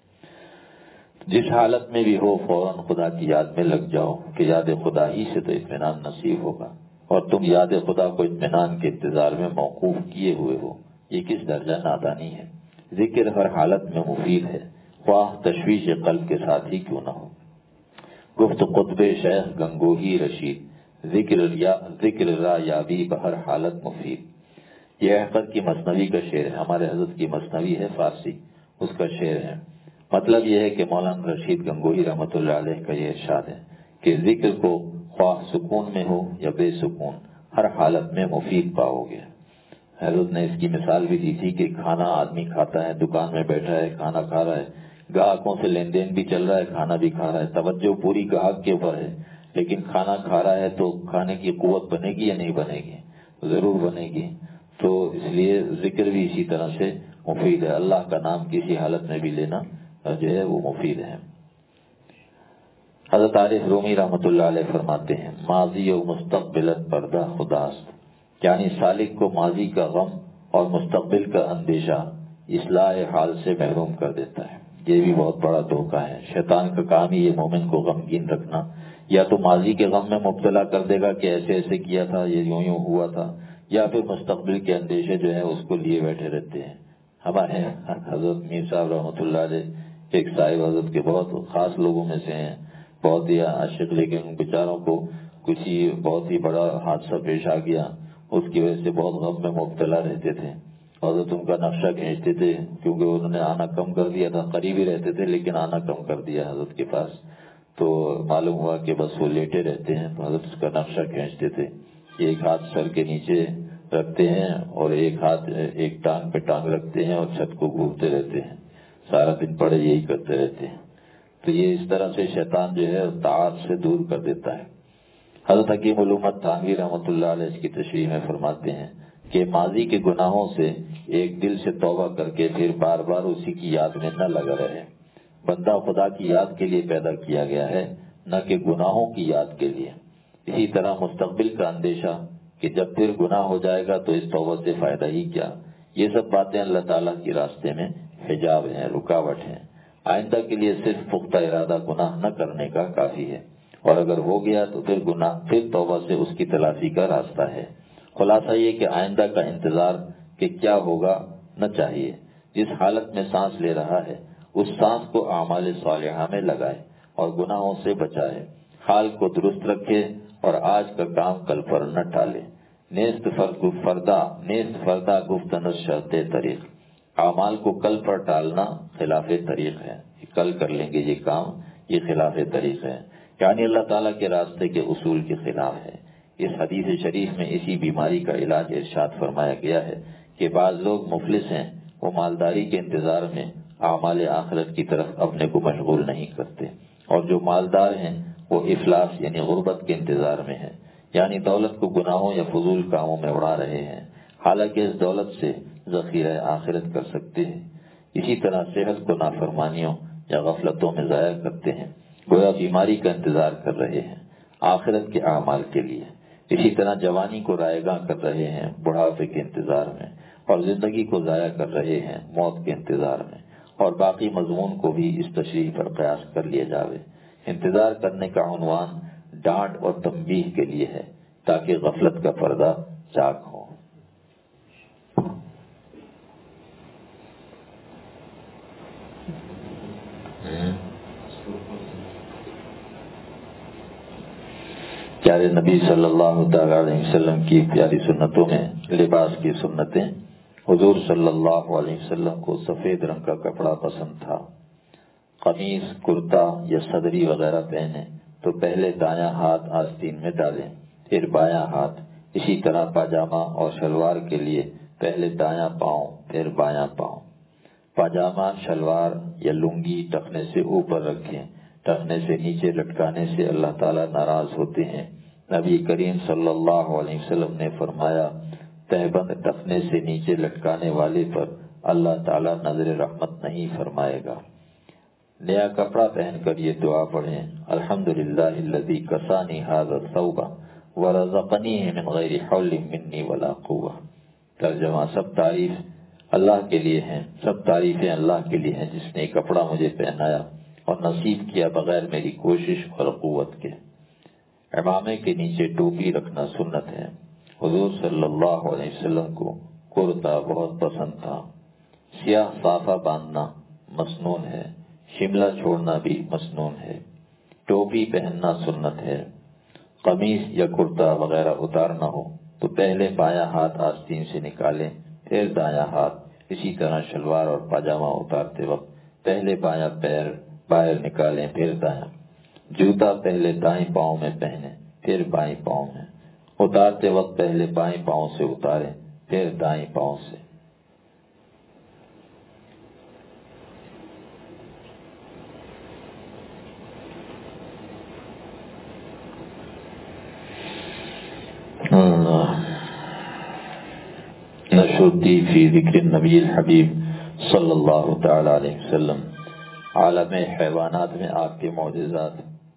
جس حالت میں بھی ہو فوراً خدا کی یاد میں لگ جاؤ کہ یاد خدا ہی سے تو اطمینان نصیب ہوگا، اور تم یاد خدا کو اطمینان کے انتظار میں موقوف کیے ہوئے ہو۔ یہ کس درجہ نادانی ہے! ذکر ہر حالت میں مفید ہے، خواہ تشویش قلب کے ساتھ ہی کیوں نہ ہو۔ گفت قطب شیخ گنگوہی رشید، ذکر یا ذکر را یابی بہر حالت مفید۔ یہ احمد کی مثنوی کا شعر ہے، ہمارے حضرت کی مثنوی ہے فارسی، اس کا شعر ہے۔ مطلب یہ ہے کہ مولانا رشید گنگوہی رحمۃ اللہ علیہ کا یہ ارشاد ہے کہ ذکر کو خواہ سکون میں ہو یا بے سکون ہر حالت میں مفید پاؤ گے۔ حضرت نے اس کی مثال بھی دی تھی کہ کھانا آدمی کھاتا ہے، دکان میں بیٹھا ہے، کھانا کھا رہا ہے، گاہکوں سے لین دین بھی چل رہا ہے، کھانا بھی کھا رہا ہے، توجہ پوری گاہک کے اوپر ہے، لیکن کھانا کھا رہا ہے تو کھانے کی قوت بنے گی یا نہیں بنے گی؟ ضرور بنے گی۔ تو اس لیے ذکر بھی اسی طرح سے مفید ہے، اللہ کا نام کسی حالت میں بھی لینا جو ہے وہ مفید ہے۔ حضرت عارف رومی رحمۃ اللہ علیہ فرماتے ہیں ماضی و مستقبلت پردہ خداست، یعنی سالک کو ماضی کا غم اور مستقبل کا اندیشہ اصلاح حال سے محروم کر دیتا ہے۔ یہ بھی بہت بڑا دھوکہ ہے، شیطان کا کام ہی یہ مومن کو غمگین رکھنا، یا تو ماضی کے غم میں مبتلا کر دے گا کہ ایسے ایسے کیا تھا، یہ یوں یوں ہوا تھا، یا پھر مستقبل کے اندیشے جو ہے اس کو لیے بیٹھے رہتے ہیں۔ ہمارے حضرت میر صاحب رحمۃ اللہ علیہ ایک صاحب حضرت کے بہت خاص لوگوں میں سے ہیں، بہت ہی عاشق، لیکن ان بیچاروں کو کچھ ہی بہت ہی بڑا حادثہ پیش آ گیا، اس کی وجہ سے بہت غم میں مبتلا رہتے تھے۔ حضرت ان کا نقشہ کھینچتے تھے کیونکہ انہوں نے آنا کم کر دیا تھا، قریب ہی رہتے تھے لیکن آنا کم کر دیا حضرت کے پاس، تو معلوم ہوا کہ بس وہ لیٹے رہتے ہیں، تو حضرت اس کا نقشہ کھینچتے تھے، ایک ہاتھ سر کے نیچے رکھتے ہیں اور ایک ہاتھ ایک ٹانگ پہ ٹانگ رکھتے ہیں اور چھت کو گھورتے رہتے ہیں، سارا دن پڑے یہی کرتے رہتے ہیں۔ تو یہ اس طرح سے شیطان جو ہے طاعت سے دور کر دیتا ہے۔ حضرت حکیم الامت تھانوی رحمۃ اللہ علیہ اس کی تشریح میں فرماتے ہیں کہ ماضی کے گناہوں سے ایک دل سے توبہ کر کے پھر بار بار اسی کی یاد میں نہ لگا رہے۔ بندہ خدا کی یاد کے لیے پیدا کیا گیا ہے، نہ کہ گناہوں کی یاد کے لیے۔ اسی طرح مستقبل کا اندیشہ کہ جب پھر گناہ ہو جائے گا تو اس توبہ سے فائدہ ہی کیا، یہ سب باتیں اللہ تعالیٰ کے راستے میں حجاب ہیں، رکاوٹ ہیں۔ آئندہ کے لیے صرف پختہ ارادہ گناہ نہ کرنے کا کافی ہے، اور اگر ہو گیا تو پھر گناہ پھر توبہ سے اس کی تلافی کا راستہ ہے۔ خلاصہ یہ کہ آئندہ کا انتظار کہ کیا ہوگا نہ چاہیے۔ جس حالت میں سانس لے رہا ہے اس سانس کو اعمال صالحہ میں لگائے اور گناہوں سے بچائے، حال کو درست رکھے اور آج کا کام کل پر نہ ٹالے۔ نیست فردا نیست فردا گفتنس شرط طریق، اعمال کو کل پر ٹالنا خلاف طریق ہے، کل کر لیں گے یہ کام، یہ خلاف طریق ہے، یعنی اللہ تعالیٰ کے راستے کے اصول کے خلاف ہے۔ اس حدیث شریف میں اسی بیماری کا علاج ارشاد فرمایا گیا ہے کہ بعض لوگ مفلس ہیں، وہ مالداری کے انتظار میں اعمال آخرت کی طرف اپنے کو مشغول نہیں کرتے، اور جو مالدار ہیں وہ افلاس یعنی غربت کے انتظار میں ہیں، یعنی دولت کو گناہوں یا فضول کاموں میں اڑا رہے ہیں، حالانکہ اس دولت سے ذخیرہ آخرت کر سکتے ہیں۔ اسی طرح صحت کو نافرمانیوں یا غفلتوں میں ضائع کرتے ہیں، گویا بیماری کا انتظار کر رہے ہیں آخرت کے اعمال کے لیے۔ اسی طرح جوانی کو رائے گاں کر رہے ہیں بڑھاپے کے انتظار میں، اور زندگی کو ضائع کر رہے ہیں موت کے انتظار میں، اور باقی مضمون کو بھی اس تشریح پر قیاس کر لیا جاوے۔ انتظار کرنے کا عنوان ڈانٹ اور تنبیہ کے لیے ہے تاکہ غفلت کا پردہ چاک ہو۔ پیارے نبی صلی اللہ تعالی علیہ وسلم کی پیاری سنتوں میں لباس کی سنتیں، حضور صلی اللہ علیہ وسلم کو سفید رنگ کا کپڑا پسند تھا۔ قمیص، کرتا یا صدری وغیرہ پہنے تو پہلے دایاں ہاتھ آستین میں ڈالیں، پھر بایاں ہاتھ۔ اسی طرح پاجامہ اور شلوار کے لیے پہلے دایاں پاؤں پھر بایاں پاؤں۔ پاجامہ، شلوار یا لنگی ٹخنے سے اوپر رکھیں، ٹخنے سے نیچے لٹکانے سے اللہ تعالیٰ ناراض ہوتے ہیں۔ نبی کریم صلی اللہ علیہ وسلم نے فرمایا، تہبند ٹخنے سے نیچے لٹکانے والے پر اللہ تعالیٰ نظر رحمت نہیں فرمائے گا۔ نیا کپڑا پہن کر یہ دعا پڑھیں، الحمدللہ الذی کسانی ھذا الثوب ورزقنیہ من غیر حول منی ولا قوہ۔ ترجمہ، سب تعریف اللہ کے لیے ہیں، سب تعریفیں اللہ کے لیے ہیں جس نے کپڑا مجھے پہنایا اور نصیب کیا بغیر میری کوشش اور قوت کے۔ امامے کے نیچے ٹوپی رکھنا سنت ہے۔ حضور صلی اللہ علیہ وسلم کو کرتا بہت پسند تھا۔ سیاہ صافہ باندھنا مسنون ہے، شملہ چھوڑنا بھی مسنون ہے۔ ٹوپی پہننا سنت ہے۔ قمیص یا کرتا وغیرہ اتارنا ہو تو پہلے بایاں ہاتھ آستین سے نکالیں پھر دایاں ہاتھ۔ اسی طرح شلوار اور پاجامہ اتارتے وقت پہلے بایاں پیر باہر نکالیں پھر دایاں۔ جوتا پہلے دائیں پاؤں میں پہنیں پھر بائیں پاؤں میں۔ اتارتے وقت پہلے بائیں پاؤں سے اتاریں پھر دائیں پاؤں سے۔ نشودی فی ذکر النبی الحبیب صلی اللہ تعالی علیہ وسلم، عالم حیوانات میں آپ کے معجزات۔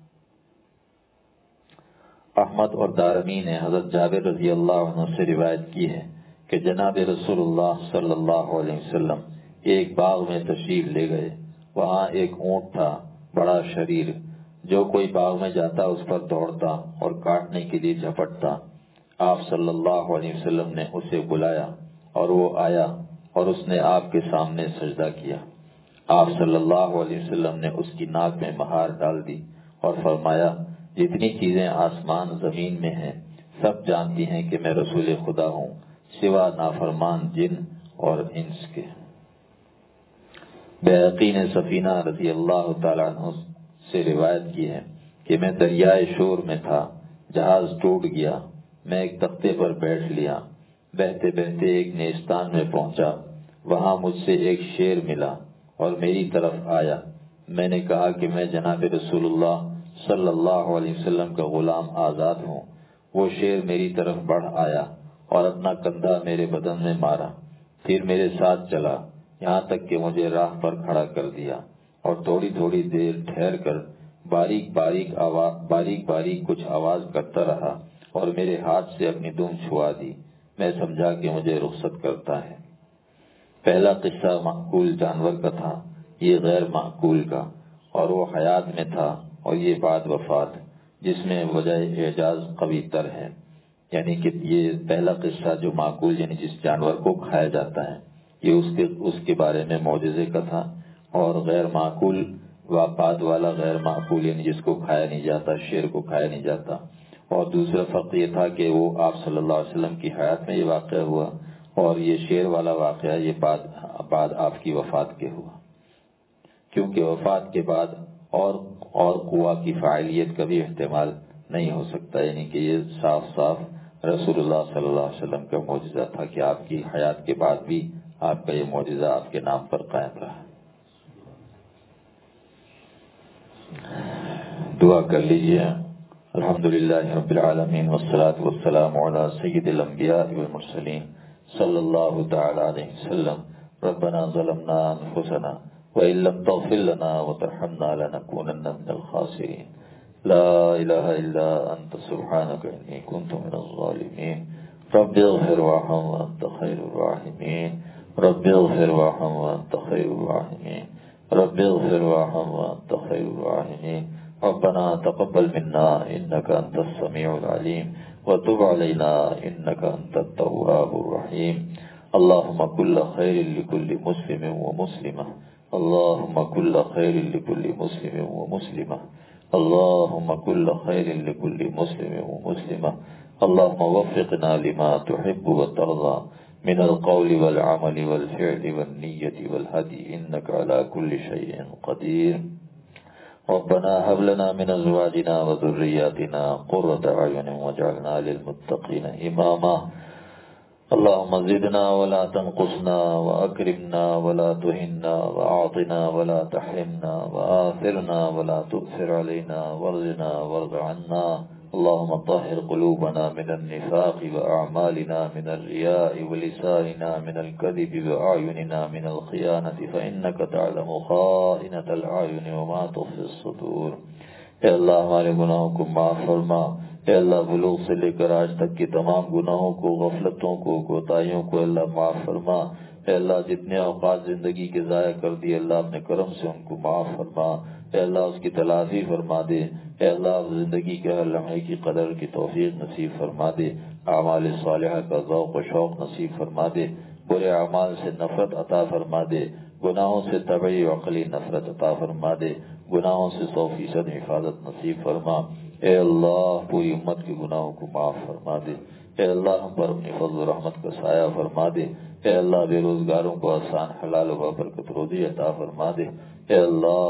احمد اور دارمی نے حضرت جابر رضی اللہ عنہ سے روایت کی ہے کہ جناب رسول اللہ صلی اللہ علیہ وسلم ایک باغ میں تشریف لے گئے۔ وہاں ایک اونٹ تھا بڑا شریر، جو کوئی باغ میں جاتا اس پر دوڑتا اور کاٹنے کے لیے جھپٹتا۔ آپ صلی اللہ علیہ وسلم نے اسے بلایا اور وہ آیا اور اس نے آپ کے سامنے سجدہ کیا۔ آپ صلی اللہ علیہ وسلم نے اس کی ناک میں مہار ڈال دی اور فرمایا، جتنی چیزیں آسمان زمین میں ہیں سب جانتی ہیں کہ میں رسول خدا ہوں، سوا نافرمان جن اور انس کے۔ بیہقی نے سفینہ رضی اللہ تعالیٰ عنہ سے روایت کی ہے کہ میں دریائے شور میں تھا، جہاز ٹوٹ گیا، میں ایک تختے پر بیٹھ لیا، بہتے بہتے ایک نیستان میں پہنچا، وہاں مجھ سے ایک شیر ملا اور میری طرف آیا۔ میں نے کہا کہ میں جناب رسول اللہ صلی اللہ علیہ وسلم کا غلام آزاد ہوں۔ وہ شیر میری طرف بڑھ آیا اور اپنا کندھا میرے بدن میں مارا، پھر میرے ساتھ چلا یہاں تک کہ مجھے راہ پر کھڑا کر دیا، اور تھوڑی تھوڑی دیر ٹھہر کر باریک باریک آواز باریک باریک کچھ آواز کرتا رہا اور میرے ہاتھ سے اپنی دم چھوا دی۔ میں سمجھا کہ مجھے رخصت کرتا ہے۔ پہلا قصہ معقول جانور کا تھا، یہ غیر معقول کا، اور وہ حیات میں تھا اور یہ بعد وفات، جس میں وجہ اعجاز قوی تر ہے۔ یعنی کہ یہ پہلا قصہ جو معقول یعنی جس جانور کو کھایا جاتا ہے، یہ اس کے اس کے بارے میں معجزے کا تھا، اور غیر معقول بعد والا غیر معقول یعنی جس کو کھایا نہیں جاتا، شیر کو کھایا نہیں جاتا، اور دوسرا فرق یہ تھا کہ وہ آپ صلی اللہ علیہ وسلم کی حیات میں یہ واقعہ ہوا، اور یہ شعر والا واقعہ یہ بعد بعد آپ کی وفات کے ہوا، کیونکہ وفات کے بعد اور اور قوا کی فعالیت کا بھی احتمال نہیں ہو سکتا، یعنی کہ یہ صاف صاف رسول اللہ صلی اللہ علیہ وسلم کا معجزہ تھا کہ آپ کی حیات کے بعد بھی آپ کا یہ معجزہ آپ کے نام پر قائم رہا۔ دعا کر لیجیے۔ الحمدللہ رب العالمین والصلاة والسلام علی سید الانبیاء والمرسلین صلی اللہ تعالی علیہ وسلم۔ ربنا ظلمنا انفسنا وإن لم تغفر لنا وترحمنا لنكونن من الخاسرين لا إله إلا أنت سبحانك إني كنت من الظالمين رب اغفر وارحم وأنت خير الراحمين رب اغفر وارحم وأنت خير الراحمين رب اغفر وارحم وأنت خير الراحمين ربنا تقبل منا إنك أنت السميع العليم وتب علينا إنك أنت التواب الرحيم اللهم كل خير لكل مسلم ومسلمة اللهم كل خير لكل مسلم ومسلمة اللهم كل خير لكل مسلم ومسلمة اللهم وفقنا لما تحب وترضى من القول والعمل والفعل والنية والهدي إنك على كل شيء قدير ربنا هب لنا من أزواجنا وذرياتنا قرة أعين واجعلنا للمتقين إماما اللهم زدنا ولا تنقصنا وأكرمنا ولا تهنا وأعطنا ولا تحرمنا وآثرنا ولا تؤثر علينا وارزنا وارض عنا اللهم طهر قلوبنا من النفاق وأعمالنا من الرياء ولساننا من الكذب وأعيننا من الخيانة فإنك تعلم خائنة الأعين وما تخفي الصدور۔ اے اللہ ہمارے گناہوں کو معاف فرما، اے اللہ بلوغ سے لے کر آج تک کی تمام گناہوں کو، غفلتوں کو، کوتاہیوں کو اللہ معاف فرما، اے اللہ جتنے اوقات زندگی کے ضائع کر دیے اللہ اپنے کرم سے ان کو معاف فرما، اے اللہ اس کی تلافی فرما دے، اے اللہ زندگی کے ہر لمحے کی قدر کی توفیق نصیب فرما دے، اعمال صالحہ کا ذوق و شوق نصیب فرما دے، برے اعمال سے نفرت عطا فرما دے، گناہوں سے طبعی و عقلی نفرت عطا فرما دے، گناہوں سے سو فیصد حفاظت نصیب فرما، اے اللہ پوری امت کے گناہوں کو معاف فرما دے، اے اللہ ہم پر اپنی فضل و رحمت کا سایہ فرما دے، اے اللہ بے روزگاروں کو آسان حلال و برکت روزی عطا فرما دے، اے اللہ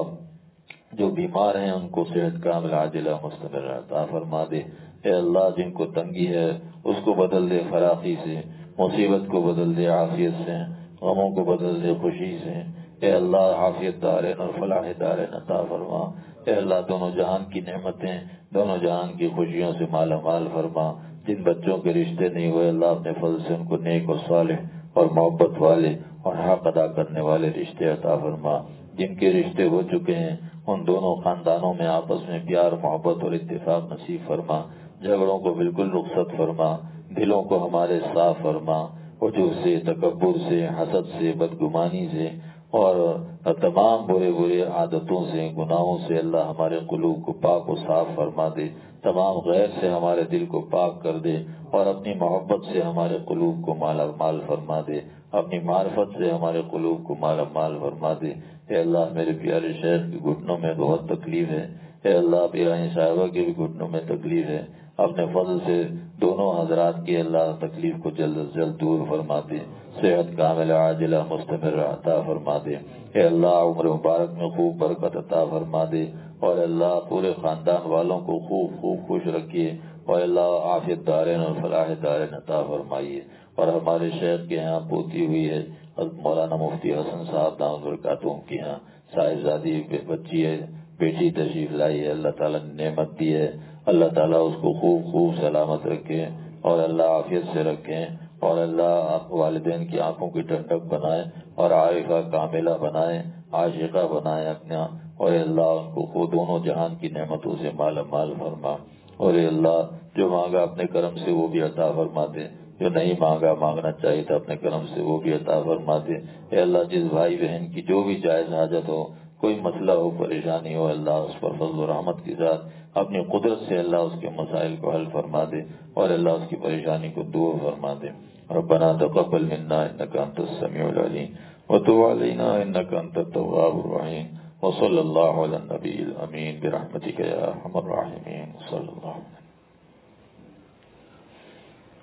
جو بیمار ہیں ان کو صحت کامل عاجلہ مستمر عطا فرما دے، اے اللہ جن کو تنگی ہے اس کو بدل دے فراخی سے، مصیبت کو بدل دے عافیت سے، غموں کو بدل دے خوشی سے، اے اللہ عافیت دارین اور فلاح دارین عطا فرما، اے اللہ دونوں جہان کی نعمتیں، دونوں جہان کی خوشیوں سے مالا مال فرما، جن بچوں کے رشتے نہیں ہوئے اللہ اپنے فضل سے ان کو نیک اور صالح اور محبت والے اور حق ادا کرنے والے رشتے عطا فرما، جن کے رشتے ہو چکے ہیں ان دونوں خاندانوں میں آپس میں پیار محبت اور اتفاق نصیب فرما، جھگڑوں کو بالکل رخصت فرما، دلوں کو ہمارے صاف فرما، عجب سے، تکبر سے، حسد سے، بدگمانی سے اور تمام برے برے عادتوں سے، گناہوں سے اللہ ہمارے قلوب کو پاک و صاف فرما دے، تمام غیر سے ہمارے دل کو پاک کر دے اور اپنی محبت سے ہمارے قلوب کو مالا مال فرما دے، اپنی معرفت سے ہمارے قلوب کو مالا مال فرما دے۔ اے اللہ میرے پیارے شیخ کے گھٹنوں میں بہت تکلیف ہے، اے اللہ پیرانی صاحبہ کے بھی گھٹنوں میں تکلیف ہے، اپنے فضل سے دونوں حضرات کی اللہ تکلیف کو جلد از جلد دور فرما دے، صحت کامل عاجلہ مستمر عطا فرما دے، اے اللہ عمر مبارک میں خوب برکت عطا فرما دے، اور اللہ پورے خاندان والوں کو خوب خوب خوش رکھیے، اور اللہ عافیت دارین اور فلاح دارین عطا فرمائیے۔ اور ہمارے شیخ کے یہاں پوتی ہوئی ہے مولانا مفتی حسن صاحب دامت برکاتہم کے یہاں صاحبزادی بچی ہے، بیٹی تشریف لائی ہے، اللہ تعالیٰ نے نعمت دی ہے، اللہ تعالیٰ اس کو خوب خوب سلامت رکھے اور اللہ عافیت سے رکھیں، اور اللہ والدین کی آنکھوں کی ٹھنڈک بنائے اور عارفہ کاملہ بنائے، عاشقہ بنائے اپنا، اور اللہ ان کو خود دونوں جہان کی نعمتوں سے مالا مال فرما، اور اے اللہ جو مانگا اپنے کرم سے وہ بھی عطا فرما دے، جو نہیں مانگا مانگنا چاہیے تھا اپنے کرم سے وہ بھی عطا فرما دے، اے اللہ جس بھائی بہن کی جو بھی جائز حاجت ہو، کوئی مسئلہ ہو، پریشانی ہو، اللہ اس پر فضل و رحمت کے ساتھ اپنی قدرت سے اللہ اس کے مسائل کو حل فرما دے، اور اللہ اس کی پریشانی کو دور فرما دے۔ ربنا تقبل منا انك انت السميع العليم وتب علينا انك انت التواب الرحيم وصلى الله على النبي الامين برحمتك يا ارحم الراحمين صلى الله عليه وسلم۔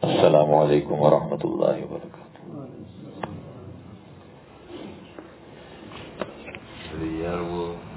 السلام علیکم ورحمۃ اللہ وبرکاتہ. یار وہ